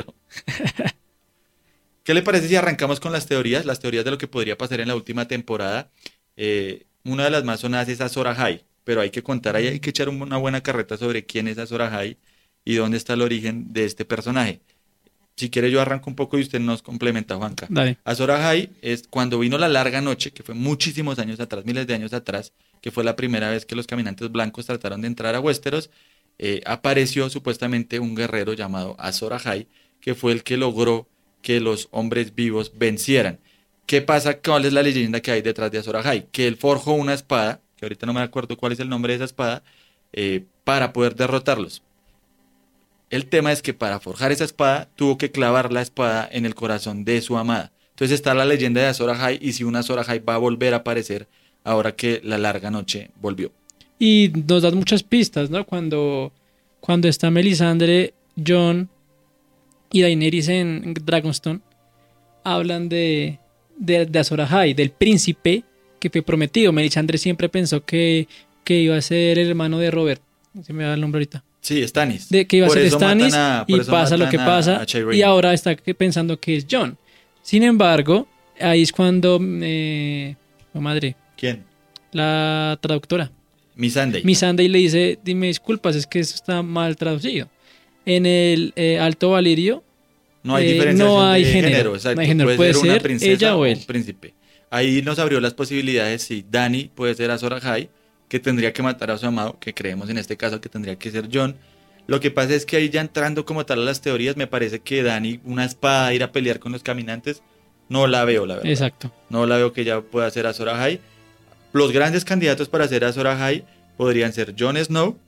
¿Qué le parece si arrancamos con las teorías? Las teorías de lo que podría pasar en la última temporada. Eh, una de las más sonadas es Azor Ahai, pero hay que contar ahí, hay que echar un- una buena carreta sobre quién es Azor Ahai y dónde está el origen de este personaje. Si quiere yo arranco un poco y usted nos complementa, Juanca. Dale. Azor Ahai es cuando vino la larga noche, que fue muchísimos años atrás, miles de años atrás, que fue la primera vez que los caminantes blancos trataron de entrar a Westeros, eh, apareció supuestamente un guerrero llamado Azor Ahai, que fue el que logró que los hombres vivos vencieran. ¿Qué pasa? ¿Cuál es la leyenda que hay detrás de Azor Ahai? Que él forjó una espada, que ahorita no me acuerdo cuál es el nombre de esa espada, eh, para poder derrotarlos. El tema es que para forjar esa espada tuvo que clavar la espada en el corazón de su amada. Entonces está la leyenda de Azor Ahai, y si un Azor Ahai va a volver a aparecer ahora que la larga noche volvió. Y nos dan muchas pistas, ¿no? Cuando, cuando está Melisandre, Jon y Daenerys en Dragonstone, hablan de, de, de Azor Ahai, del príncipe que fue prometido. Melisandre siempre pensó que, que iba a ser el hermano de Robert. Se me da el nombre ahorita. Sí, Stannis. De que iba a Por ser eso matan Stannis a- por y eso pasa lo matan que a- pasa a Tyrion. y ahora está que- pensando que es Jon. Sin embargo, ahí es cuando eh, oh, madre, ¿Quién? la traductora Missandei. Missandei le dice, dime disculpas, es que eso está mal traducido. En el eh, Alto Valirio No hay eh, diferenciación no hay de género, género, exacto. no hay género, Puede, puede ser una ser princesa ella o o él. un príncipe. Ahí nos abrió las posibilidades, si Dany puede ser Azor Ahai, que tendría que matar a su amado, que creemos en este caso que tendría que ser Jon. Lo que pasa es que ahí ya entrando como tal a las teorías, me parece que Dany, una espada, ir a pelear con los caminantes, no la veo, la verdad. Exacto. No la veo que ella pueda ser Azor Ahai. Los grandes candidatos para ser Azor Ahai podrían ser Jon Snow,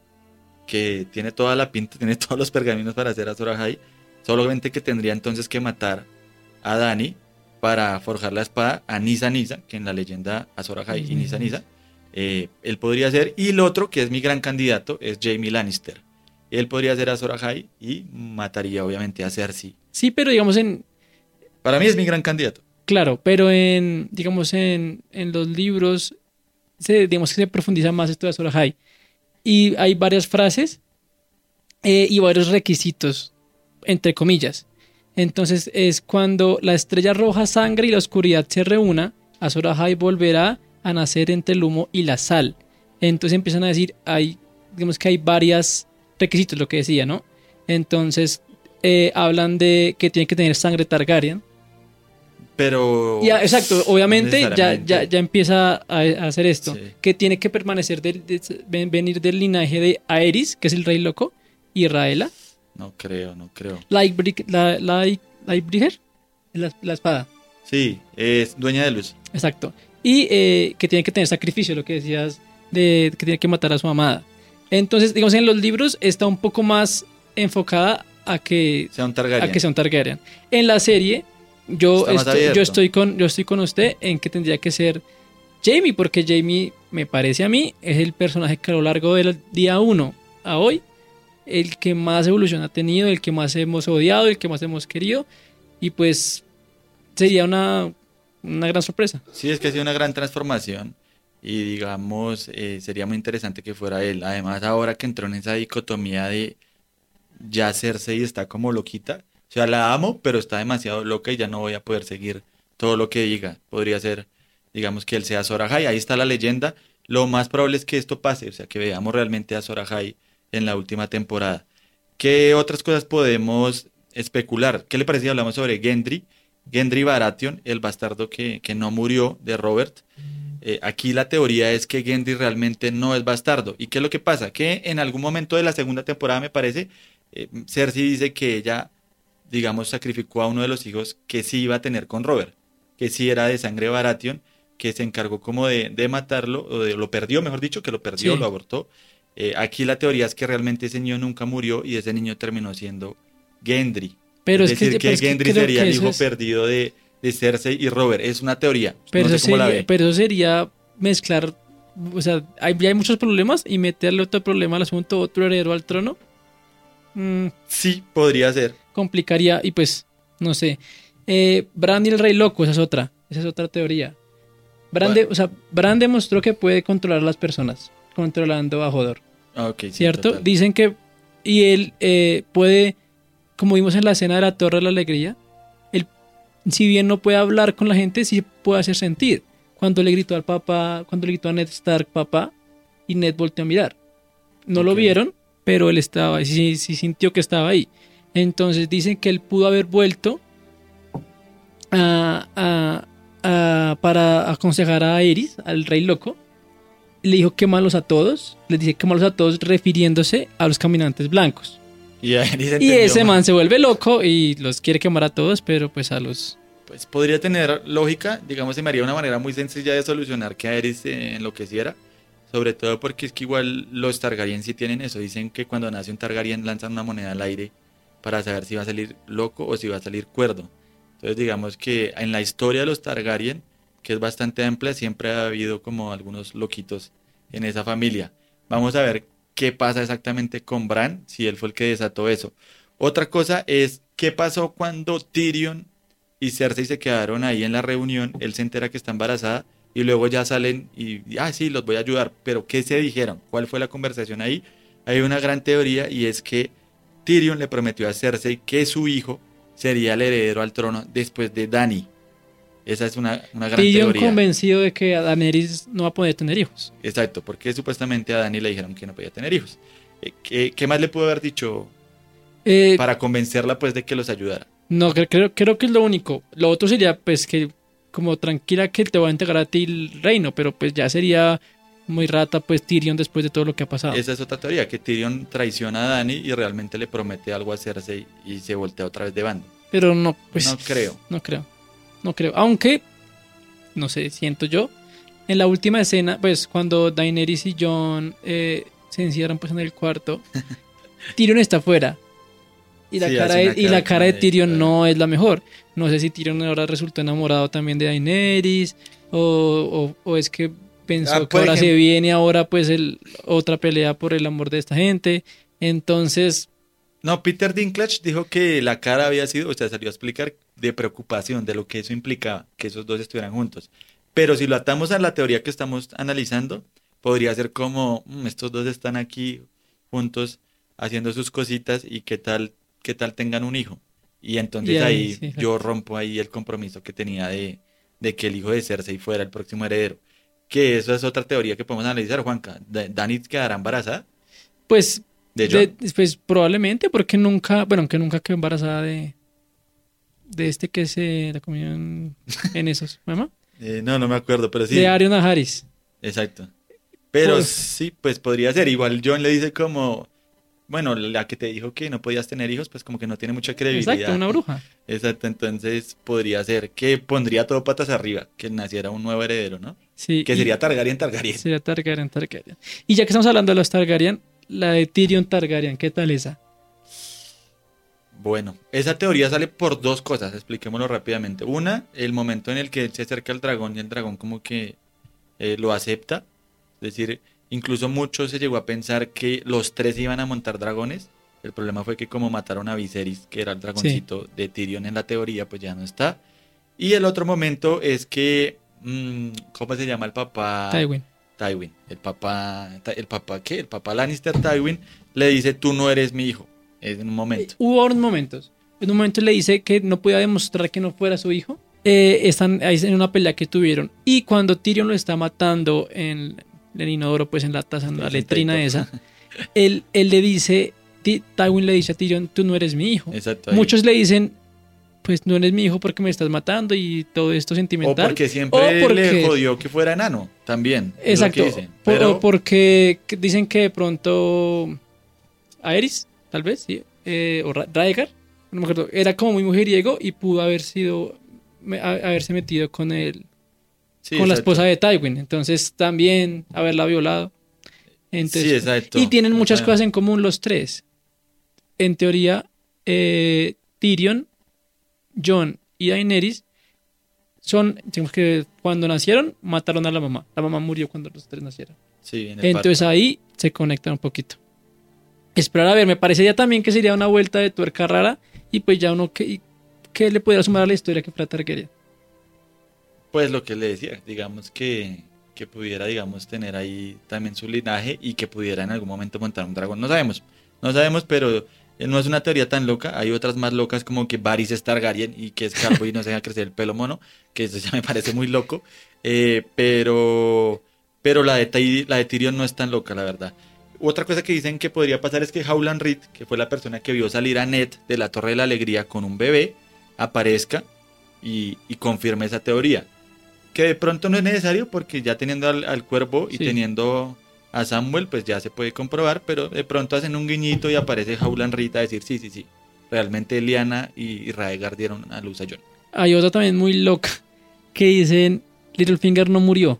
que tiene toda la pinta, tiene todos los pergaminos para ser Azor Ahai, solamente que tendría entonces que matar a Dany para forjar la espada a Nissa Nissa, que en la leyenda Azor Ahai y Nissa Nissa, eh, él podría ser. Y el otro, que es mi gran candidato, es Jaime Lannister. Él podría ser Azor Ahai y mataría obviamente a Cersei. Sí, pero digamos en... Para mí es mi gran candidato. Claro, pero en, digamos, en, en los libros, se, digamos que se profundiza más esto de Azor Ahai. Y hay varias frases eh, y varios requisitos, entre comillas. Entonces es cuando la estrella roja sangre y la oscuridad se reúna, Azor Ahai volverá a nacer entre el humo y la sal. Entonces empiezan a decir, hay, digamos que hay varios requisitos, lo que decía, ¿no? Entonces eh, hablan de que tiene que tener sangre Targaryen. Pero... Ya, exacto, obviamente no ya, ya, ya empieza a, a hacer esto, Sí. que tiene que permanecer, del, de, ven- venir del linaje de Aerys, que es el rey loco, y Raela, No creo, no creo. Lightbrick- la, Light- Lightbringer, la, la espada, Sí, es dueña de luz. exacto, y eh, que tiene que tener sacrificio, lo que decías, de que tiene que matar a su amada. Entonces, digamos, en los libros está un poco más enfocada a que Sea un Targaryen. a que sea un Targaryen. En la serie, yo Está más estoy, abierto. yo estoy con yo estoy con usted en que tendría que ser Jaime, porque Jaime, me parece a mí, es el personaje que a lo largo del día uno a hoy, el que más evolución ha tenido, el que más hemos odiado, el que más hemos querido, y pues sería una, una gran sorpresa. Sí, es que ha sido una gran transformación y digamos, eh, sería muy interesante que fuera él. Además, ahora que entró en esa dicotomía de ya Cersei está como loquita, o sea, la amo, pero está demasiado loca y ya no voy a poder seguir todo lo que diga. Podría ser, digamos, que él sea Azor Ahai, ahí está la leyenda. Lo más probable es que esto pase, o sea, que veamos realmente a Azor Ahai en la última temporada. ¿Qué otras cosas podemos especular? ¿Qué le parece si hablamos sobre Gendry? Gendry Baratheon, el bastardo que, que no murió de Robert. Eh, aquí la teoría es que Gendry realmente no es bastardo. ¿Y qué es lo que pasa? Que en algún momento de la segunda temporada, me parece, eh, Cersei dice que ella, digamos, sacrificó a uno de los hijos que sí iba a tener con Robert, que sí era de sangre Baratheon, que se encargó como de, de matarlo, o de, lo perdió, mejor dicho, que lo perdió, Sí. lo abortó. Eh, aquí la teoría es que realmente ese niño nunca murió y ese niño terminó siendo Gendry. Pero es, es que- decir, que, pero es que Gendry creo sería que el eso hijo es- perdido de, de Cersei y Robert. Es una teoría. Pero, no eso sé cómo la sería, ve. pero eso sería mezclar, o sea, hay, hay muchos problemas y meterle otro problema al asunto, otro heredero al trono, mm, Sí, podría ser. complicaría y pues, no sé. Eh, Bran y el Rey Loco, esa es otra, esa es otra teoría. Bran, Bueno. de- o sea, Bran demostró que puede controlar a las personas, controlando a Hodor, Ah, ok, sí, ¿cierto? total. Dicen que, y él eh, puede, como vimos en la escena de la Torre de la Alegría, él, si bien no puede hablar con la gente, sí puede hacer sentir. Cuando le gritó al papá, cuando le gritó a Ned Stark, papá, y Ned volteó a mirar. No lo Ok. vieron, pero él estaba, sí, sí sintió que estaba ahí. Entonces dicen que él pudo haber vuelto a, a- a- para aconsejar a Aerys, al rey loco. Le dijo quémalos a todos. Les dice quémalos a todos refiriéndose a los caminantes blancos. Y, Aerys Y entendió ese mal. man se vuelve loco y los quiere quemar a todos, pero pues a los... Pues podría tener lógica, digamos, se me haría una manera muy sencilla de solucionar que Aerys se enloqueciera, sobre todo porque es que igual los Targaryen sí tienen eso, dicen que cuando nace un Targaryen lanzan una moneda al aire para saber si va a salir loco o si va a salir cuerdo. Entonces digamos que en la historia de los Targaryen, que es bastante amplia, siempre ha habido como algunos loquitos en esa familia. Vamos a ver qué pasa exactamente con Bran, si él fue el que desató eso. Otra cosa es, ¿qué pasó cuando Tyrion y Cersei se quedaron ahí en la reunión? Él se entera que está embarazada y luego ya salen y, ah, sí, los voy a ayudar. Pero ¿qué se dijeron? ¿Cuál fue la conversación ahí? Hay una gran teoría y es que Tyrion le prometió a Cersei que su hijo sería el heredero al trono después de Dany. Esa es una, una gran Tyrion teoría. convencido de que Daenerys no va a poder tener hijos. Exacto, porque supuestamente a Dany le dijeron que no podía tener hijos. Eh, ¿Qué, qué más le pudo haber dicho Eh, para convencerla pues de que los ayudara? No, cre- creo, creo que es lo único. Lo otro sería, pues, que como tranquila que te va a entregar a ti el reino, pero pues ya sería muy rata, pues, Tyrion después de todo lo que ha pasado. Esa es otra teoría, que Tyrion traiciona a Dany y realmente le promete algo a Cersei y se voltea otra vez de bando. Pero no, pues... No creo. No creo. no creo. Aunque, no sé, siento yo, en la última escena, pues cuando Daenerys y Jon eh, se encierran pues en el cuarto, Tyrion está afuera. Y la, sí, cara, de, y la cara de Tyrion de... no es la mejor. No sé si Tyrion ahora resultó enamorado también de Daenerys o, o, o es que pensó ah, que ahora ejemplo. se viene ahora pues el, otra pelea por el amor de esta gente. Entonces... No, Peter Dinklage dijo que la cara había sido, o sea, salió a explicar de preocupación de lo que eso implicaba, que esos dos estuvieran juntos. Pero si lo atamos a la teoría que estamos analizando, podría ser como, mmm, estos dos están aquí juntos haciendo sus cositas y qué tal... qué tal tengan un hijo. Y entonces ahí, ahí sí, yo rompo ahí el compromiso que tenía de, de que el hijo de Cersei fuera el próximo heredero. Que eso es otra teoría que podemos analizar, Juanca. ¿Dany quedará embarazada? Pues, ¿De de, pues probablemente, porque nunca, bueno, aunque nunca quedó embarazada de, de este que se la comió en, en esos, ¿mamá? eh, no, no me acuerdo, pero sí. De Arion Naharis. Exacto. Pero Pues- sí, pues podría ser. Igual Jon le dice como, bueno, la que te dijo que no podías tener hijos, pues como que no tiene mucha credibilidad. Exacto, una bruja. Exacto, entonces podría ser que pondría todo patas arriba, que naciera un nuevo heredero, ¿no? Sí. Que y- sería Targaryen, Targaryen. Sería Targaryen, Targaryen. Y ya que estamos hablando de los Targaryen, la de Tyrion Targaryen, ¿qué tal esa? Bueno, esa teoría sale por dos cosas, expliquémoslo rápidamente. Una, el momento en el que él se acerca al dragón y el dragón como que eh, lo acepta. Es decir, incluso mucho se llegó a pensar que los tres iban a montar dragones. El problema fue que como mataron a Viserys, que era el dragoncito de Tyrion en la teoría, pues ya no está. Y el otro momento es que, mmm, ¿cómo se llama el papá? Tywin. Tywin. El papá, ¿el papá qué? El papá Lannister, Tywin, le dice, tú no eres mi hijo. Es en un momento. Hubo unos momentos. En un momento le dice que no podía demostrar que no fuera su hijo. Eh, están ahí en una pelea que tuvieron. Y cuando Tyrion lo está matando en el inodoro, pues en la taza, en la letrina esa, él, él le dice, Ty- Tywin le dice a Tyrion, tú no eres mi hijo. Exacto. ahí. Muchos le dicen, pues no eres mi hijo porque me estás matando y todo esto O sentimental. porque siempre O porque- le jodió que fuera enano, también. es lo Exacto. que dicen. Por- Pero, porque dicen que de pronto Aerys, tal vez, sí, eh, o Ra- Raegar, no me acuerdo, era como muy mujeriego y pudo haber sido, me- a- haberse metido con él, sí, con la exacto. esposa de Tywin. Entonces también haberla violado. Entonces, Sí, exacto. y tienen muchas O sea, cosas en común los tres. En teoría, eh, Tyrion, Jon y Daenerys son, digamos que cuando nacieron, mataron a la mamá. La mamá murió cuando los tres nacieron. Sí, en el Entonces parto. ahí se conectan un poquito. Esperar a ver, me parecería también que sería una vuelta de tuerca rara y pues ya uno que, que le pudiera sumar a la historia que fuera Targaryen. Pues lo que le decía, digamos que, que pudiera, digamos, tener ahí también su linaje y que pudiera en algún momento montar un dragón. No sabemos, no sabemos, pero eh, no es una teoría tan loca. Hay otras más locas como que Varys es Targaryen y que es calvo y no se deja crecer el pelo mono, que eso ya me parece muy loco. Eh, pero pero la de, Ty- la de Tyrion no es tan loca, la verdad. Otra cosa que dicen que podría pasar es que Howland Reed, que fue la persona que vio salir a Ned de la Torre de la Alegría con un bebé, aparezca y, y confirme esa teoría. Que de pronto no es necesario porque ya teniendo al, al cuervo y Sí. teniendo a Samuel, pues ya se puede comprobar, pero de pronto hacen un guiñito y aparece Howland Reed a decir, sí, sí, sí, realmente Lyanna y, y Raegar dieron a luz a Jon. Hay otra también muy loca que dicen Littlefinger no murió.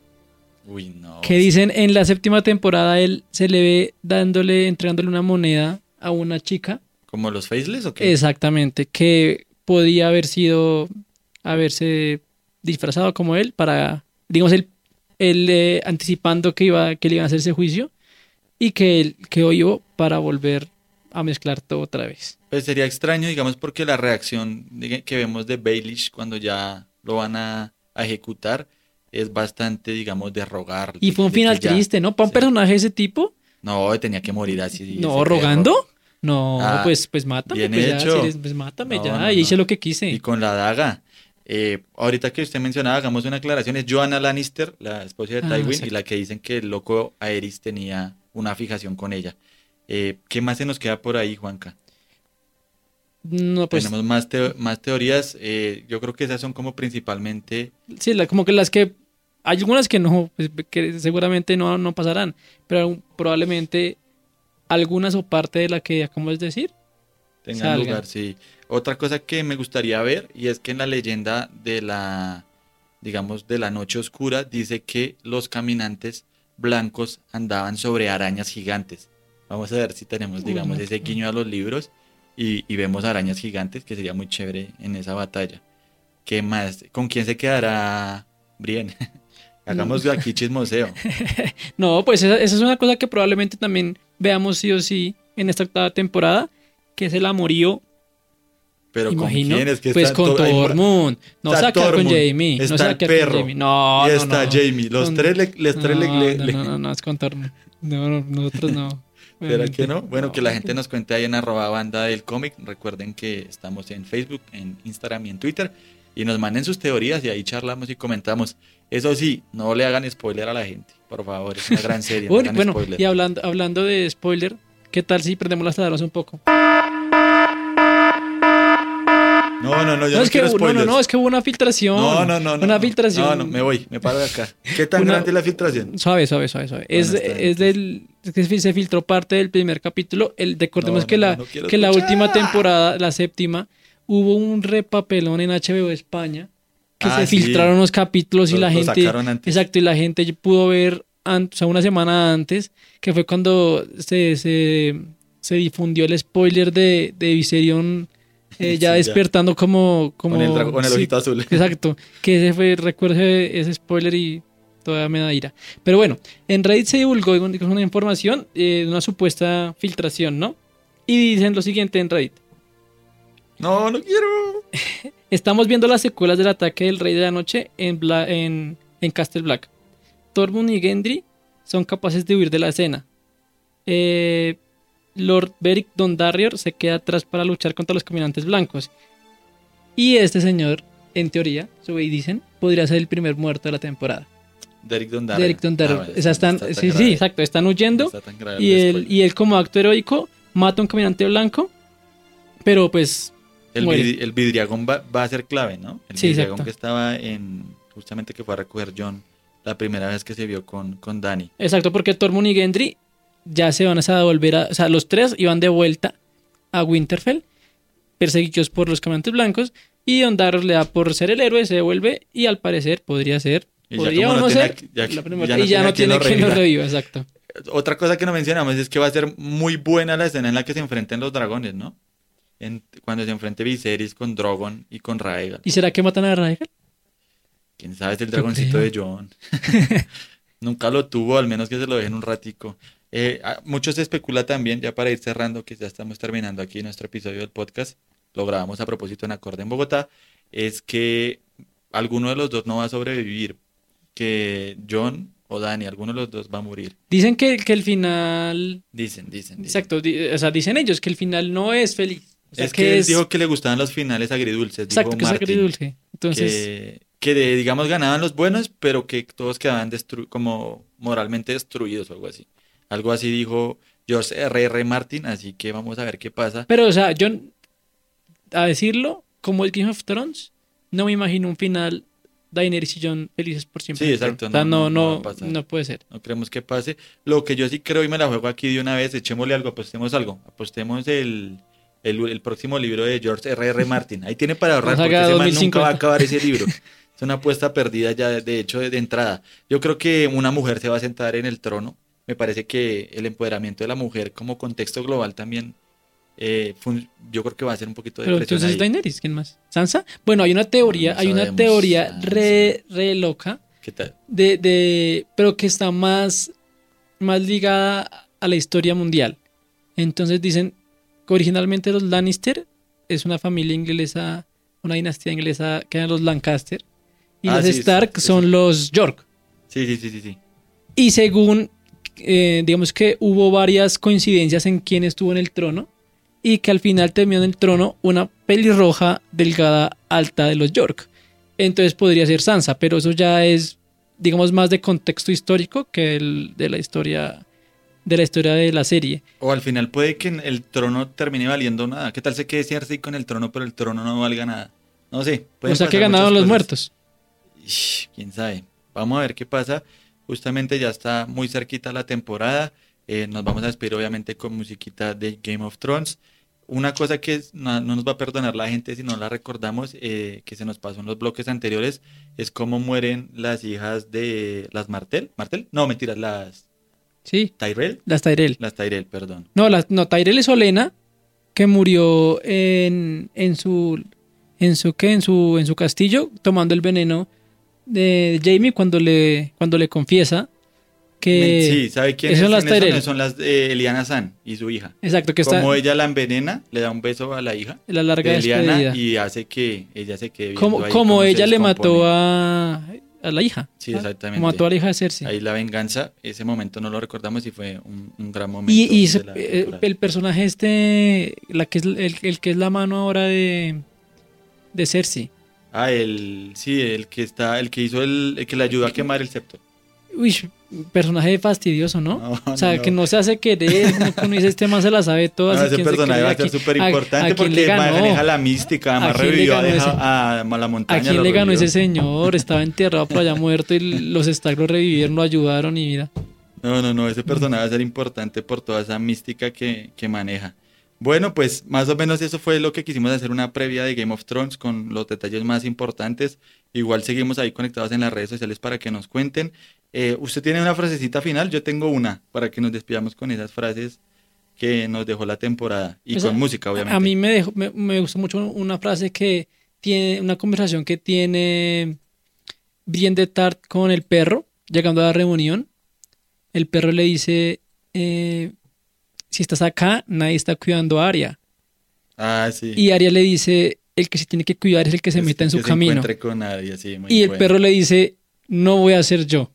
Uy, no. Que dicen en la séptima temporada él se le ve dándole, entregándole una moneda a una chica. ¿Como los Faceless o qué? Exactamente, que podía haber sido, haberse disfrazado como él para, digamos, él, él eh, anticipando que iba, que le iban a hacer ese juicio y que él quedó vivo para volver a mezclar todo otra vez. Pues sería extraño, digamos, porque la reacción de- que vemos de Baelish cuando ya lo van a, a ejecutar es bastante, digamos, de rogar. Y de- fue un de que final ya- triste, ¿no? Para un sí. personaje de ese tipo, No, tenía que morir así. no, ese rogando. perro. No, Ah, pues, pues mátame, bien pues, ya, hecho. si eres- pues mátame No, ya, no, y no. hice lo que quise. Y con la daga. Eh, ahorita que usted mencionaba, hagamos una aclaración, es Joanna Lannister, la esposa de Ah, Tywin, y exacto. la que dicen que el loco Aerys tenía una fijación con ella. Eh, ¿qué más se nos queda por ahí, Juanca? No, pues, Tenemos más, teo- más teorías, eh, yo creo que esas son como principalmente... sí, la- como que las que, hay algunas que no, pues, que seguramente no, no pasarán, pero probablemente algunas o parte de la que acabamos de decir Tengan salgan. lugar, sí. Otra cosa que me gustaría ver, y es que en la leyenda de la, digamos, de la noche oscura, dice que los caminantes blancos andaban sobre arañas gigantes. Vamos a ver si tenemos, digamos, ese guiño a los libros y, y vemos arañas gigantes, que sería muy chévere en esa batalla. ¿Qué más? ¿Con quién se quedará Brienne? Hagamos de aquí chismoseo. No, pues esa, esa es una cosa que probablemente también veamos sí o sí en esta octava temporada, que es el amorío. Pero imagino, ¿con quién? Es que pues está con to- Tormund. No se va a quedar con Jaime. Está No se va a el quedar con perro. Jaime. No, y no, está no. Jaime. Los Con- tres le, los tres le- no, le- no, le- no, no, no, es con Tormund. No, no, nosotros no. ¿Será que no? Bueno, No. que la gente nos cuente ahí en arroba banda del cómic. Recuerden que estamos en Facebook, en Instagram y en Twitter. Y nos manden sus teorías y ahí charlamos y comentamos. Eso sí, no le hagan spoiler a la gente. Por favor, es una gran serie. No Bueno, hagan bueno, spoiler. y hablando, hablando de spoiler, ¿qué tal si prendemos las tablazos un poco? No, no, no, yo no, es que, quiero no, no, spoilers. no, es que hubo una filtración. No, no, no, no. Una no. filtración. No, no, me voy, me paro de acá. ¿Qué tan Una- grande es la filtración? Suave, suave, suave, suave. Bueno, es está bien, es del es que se filtró parte del primer capítulo. El, recordemos No, que no, la no, no quiero que la escuchar. última temporada, la séptima, hubo un repapelón en H B O España que Ah, se sí. filtraron los capítulos y Lo- la lo gente sacaron antes. exacto, y la gente pudo ver an- o sea, una semana antes, que fue cuando se, se, se difundió el spoiler de, de Viserion eh, ya Sí, ya. despertando como, como Con el, dragón- con el sí, ojito azul. exacto, que ese fue, recuerdo ese, ese spoiler y todavía me da ira. Pero bueno, en Reddit se divulgó una información eh, de una supuesta filtración, ¿no? Y dicen lo siguiente en Reddit. No, no quiero. Estamos viendo las secuelas del ataque del Rey de la Noche en, Bla- en, en Castle Black. Tormund y Gendry son capaces de huir de la escena. Eh, Lord Beric Dondarrion se queda atrás para luchar contra los caminantes blancos. Y este señor, en teoría, sobre dicen, podría ser el primer muerto de la temporada. Derek Dondarrion. Derek Dondarrion. Ah, bueno, O sea, están, no está tan sí, grave. sí, exacto. Están huyendo. No está tan grave Y el él, spoiler. y él, como acto heroico, mata a un caminante blanco. Pero pues. El, muere. vid- el vidriagón va, va a ser clave, ¿no? El Sí, vidriagón exacto. que estaba en. Justamente que fue a recoger John la primera vez que se vio con, con Dany. Exacto, porque Tormund y Gendry ya se van a volver a. O sea, los tres iban de vuelta a Winterfell, perseguidos por los caminantes blancos. Y Dondarrion le da por ser el héroe, se devuelve. Y al parecer podría ser. Y ya Podría como o no no tiene ser. aquí- ya- la primera- ya no y ya tiene no quien tiene lo quien lo reviva. reviva, exacto. Otra cosa que no mencionamos es que va a ser muy buena la escena en la que se enfrenten los dragones, ¿no? En- cuando se enfrente Viserys con Drogon y con Rhaegar. ¿Y será que matan a Rhaegar? ¿Quién sabe? Es el Yo dragoncito creo. de Jon. Nunca lo tuvo, al menos que se lo dejen un ratico. Eh, ah, mucho se especula también, ya para ir cerrando, que ya estamos terminando aquí nuestro episodio del podcast, lo grabamos a propósito en Acorde en Bogotá, es que alguno de los dos no va a sobrevivir, que Jon o Dany, alguno de los dos va a morir. Dicen que, que el final. Dicen, dicen, dicen. Exacto, di- o sea, dicen ellos que el final no es feliz. O sea, es que, él es. dijo que le gustaban los finales agridulces, Exacto, dijo que es Martin, agridulce. Entonces. que, que de- digamos ganaban los buenos, pero que todos quedaban destru- como moralmente destruidos o algo así. Algo así dijo George R R. Martin, así que vamos a ver qué pasa. Pero, o sea, yo. A decirlo, como el Game of Thrones, no me imagino un final Daenerys y Jon felices por siempre. Sí, exacto, O sea, no, no, no, no no, va a pasar. no puede ser. No creemos que pase. Lo que yo sí creo y me la juego aquí de una vez, echémosle algo, apostemos algo. Apostemos el, el, el próximo libro de George R R. Martin. Ahí tiene para ahorrar, La porque saga ese man dos mil nunca va a cincuenta. acabar ese libro. Es una apuesta perdida ya, de, de hecho, de, de entrada. Yo creo que una mujer se va a sentar en el trono. Me parece que el empoderamiento de la mujer como contexto global también, eh, fun- yo creo que va a ser un poquito de Pero presión entonces ahí. Daenerys, ¿quién más? ¿Sansa? Bueno, hay una teoría, No hay una sabemos, teoría Sansa. re, re loca, ¿Qué tal? de, de, pero que está más, más ligada a la historia mundial. Entonces dicen que originalmente los Lannister es una familia inglesa, una dinastía inglesa que eran los Lancaster, y Ah, los sí, sí, Stark sí, sí. son los York. Sí, sí, sí, sí, sí. Y según, eh, digamos que hubo varias coincidencias en quién estuvo en el trono, y que al final terminó en el trono una pelirroja delgada alta de los York. Entonces podría ser Sansa, pero eso ya es, digamos, más de contexto histórico que el de la historia de la historia de la serie. O al final puede que el trono termine valiendo nada. ¿Qué tal se quede Cersei con el trono, pero el trono no valga nada? No sé. pueden O sea que pasar ganaron muchas los cosas. muertos. Ish, quién sabe. Vamos a ver qué pasa. Justamente ya está muy cerquita la temporada. Eh, nos vamos a despedir obviamente con musiquita de Game of Thrones. una cosa que es- no, no nos va a perdonar la gente si no la recordamos, eh, que se nos pasó en los bloques anteriores, es cómo mueren las hijas de las Martel. ¿Martel? No, mentiras, las Sí, Tyrell. las Tyrell. Las Tyrell, perdón. No, las, no, Tyrell es Olenna, que murió en, en su en su ¿qué? En su en su castillo tomando el veneno de Jaime cuando le cuando le confiesa que Sí, ¿sabe quién esas es? son las ¿Quiénes son? Tyrell. Son las de Eliana San y su hija. Exacto, que está Como ella la envenena, le da un beso a la hija la larga de Eliana despedida. y hace que ella se quede viendo Como, ahí como cómo se ella le mató descompone. a, a la hija. Sí, ¿ah? exactamente. Como mató a la hija de Cersei. Ahí la venganza, ese momento no lo recordamos y fue un, un gran momento. Y, y de ese- la eh, temporada. el personaje este, la que es el, el que es la mano ahora de, de Cersei. Ah, el, sí, el que está, el que hizo el, el que le ayudó a quemar el septo. Uy, personaje fastidioso, ¿no? No, o sea, no, que no. no se hace querer, como que uno dice, este man se la sabe todas. No, y ese quién se personaje cree va a ser aquí. súper ¿A- importante a quién porque le ganó? maneja la mística, además ¿A quién le revivió a, ganó deja- ese- a, a la ¿A montaña. quién lo le ganó revivió. ese señor? Estaba enterrado por allá muerto y los Stark lo revivieron, lo ayudaron y mira. No, no, no, ese personaje va a ser importante por toda esa mística que, que maneja. Bueno, pues más o menos eso fue lo que quisimos hacer, una previa de Game of Thrones con los detalles más importantes. Igual seguimos ahí conectados en las redes sociales para que nos cuenten. Eh, ¿usted tiene una frasecita final? Yo tengo una para que nos despidamos con esas frases que nos dejó la temporada y Pues con a- música, obviamente. A mí me, dejó, me, me gustó mucho una frase que tiene, una conversación que tiene Brienne de Tart con el perro, llegando a la reunión. El perro le dice, eh, si estás acá, nadie está cuidando a Arya. Ah, sí. Y Arya le dice, el que se tiene que cuidar es el que se Es meta en que su se camino. encuentre con nadie, sí, muy Y el bueno. perro le dice, no voy a ser yo.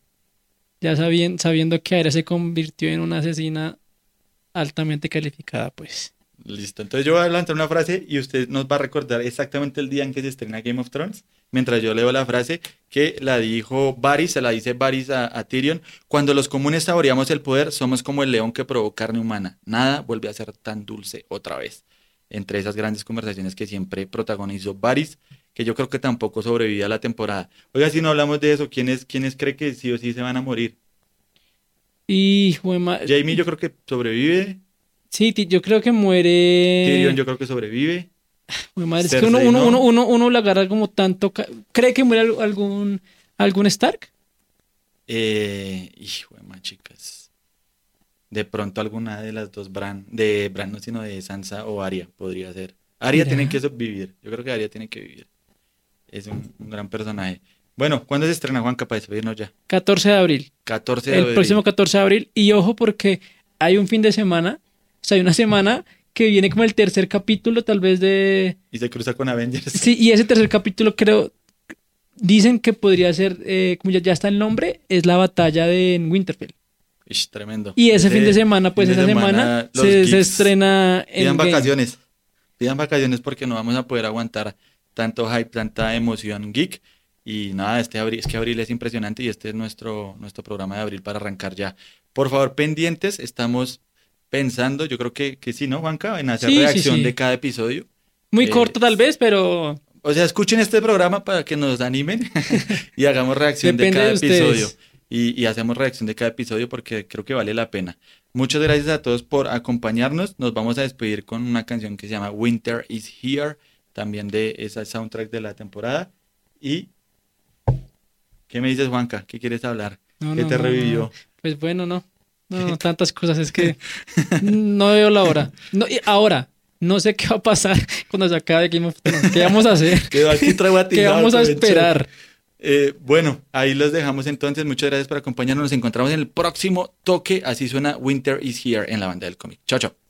Ya sabien- sabiendo que Arya se convirtió en una asesina altamente calificada, pues. Listo, entonces yo voy a lanzar una frase y usted nos va a recordar exactamente el día en que se estrena Game of Thrones, mientras yo leo la frase que la dijo Varys, se la dice Varys a, a Tyrion: cuando los comunes saboreamos el poder, somos como el león que probó carne humana, nada vuelve a ser tan dulce otra vez. Entre esas grandes conversaciones que siempre protagonizó Varys, que yo creo que tampoco sobrevivió a la temporada. Oiga, si no hablamos de eso, ¿quiénes, quiénes cree que sí o sí se van a morir? Y, jue ma- Jaime yo creo que sobrevive, Sí, ti- yo creo que muere. Tyrion yo creo que sobrevive. Jue madre, es que Cersei, uno, uno, ¿no? uno, uno, uno le agarra como tanto. ca- ¿Cree que muere al- algún, algún Stark? Eh, hijo de más chicas. De pronto alguna de las dos Bran, de Bran no, sino de Sansa o Arya podría ser. Arya Mira. tiene que so- vivir. Yo creo que Arya tiene que vivir. Es un, un gran personaje. Bueno, ¿cuándo se estrena, Juan? Capaz de irnos ya. catorce de abril. catorce de El abril. próximo catorce de abril. Y ojo, porque hay un fin de semana. O sea, hay una semana que viene como el tercer capítulo, tal vez de. Y se cruza con Avengers. Sí, y ese tercer capítulo creo. Dicen que podría ser, eh, como ya, ya está el nombre, es la batalla de en Winterfell. Ish, tremendo. Y ese fin de semana, pues fin de esa semana, los se, se geeks estrena en Pidan Game. vacaciones. Pidan vacaciones porque no vamos a poder aguantar tanto hype, tanta emoción geek. Y nada, este abril, es que abril es impresionante y este es nuestro, nuestro programa de abril para arrancar ya. Por favor, pendientes, estamos pensando, yo creo que, que sí, ¿no, Juanca? En hacer Sí, sí, reacción sí. de cada episodio. Muy Eh, corto tal vez, pero O sea, escuchen este programa para que nos animen y hagamos reacción Depende de cada de ustedes. episodio. Y, y hacemos reacción de cada episodio porque creo que vale la pena. Muchas gracias a todos por acompañarnos. Nos vamos a despedir con una canción que se llama Winter is Here, también de esa soundtrack de la temporada. Y ¿qué me dices, Juanca? ¿Qué quieres hablar? no, ¿Qué no, te no, revivió? no. Pues bueno, no. No, no, tantas cosas, es que no veo la hora. No, y ahora, no sé qué va a pasar cuando se acabe Game of Thrones. ¿Qué vamos a hacer? Quedó aquí ¿Qué traumatizado vamos a con el esperar? show. Eh, bueno, ahí los dejamos entonces. Muchas gracias por acompañarnos. Nos encontramos en el próximo toque. Así suena Winter is Here en la banda del cómic. Chao, chao.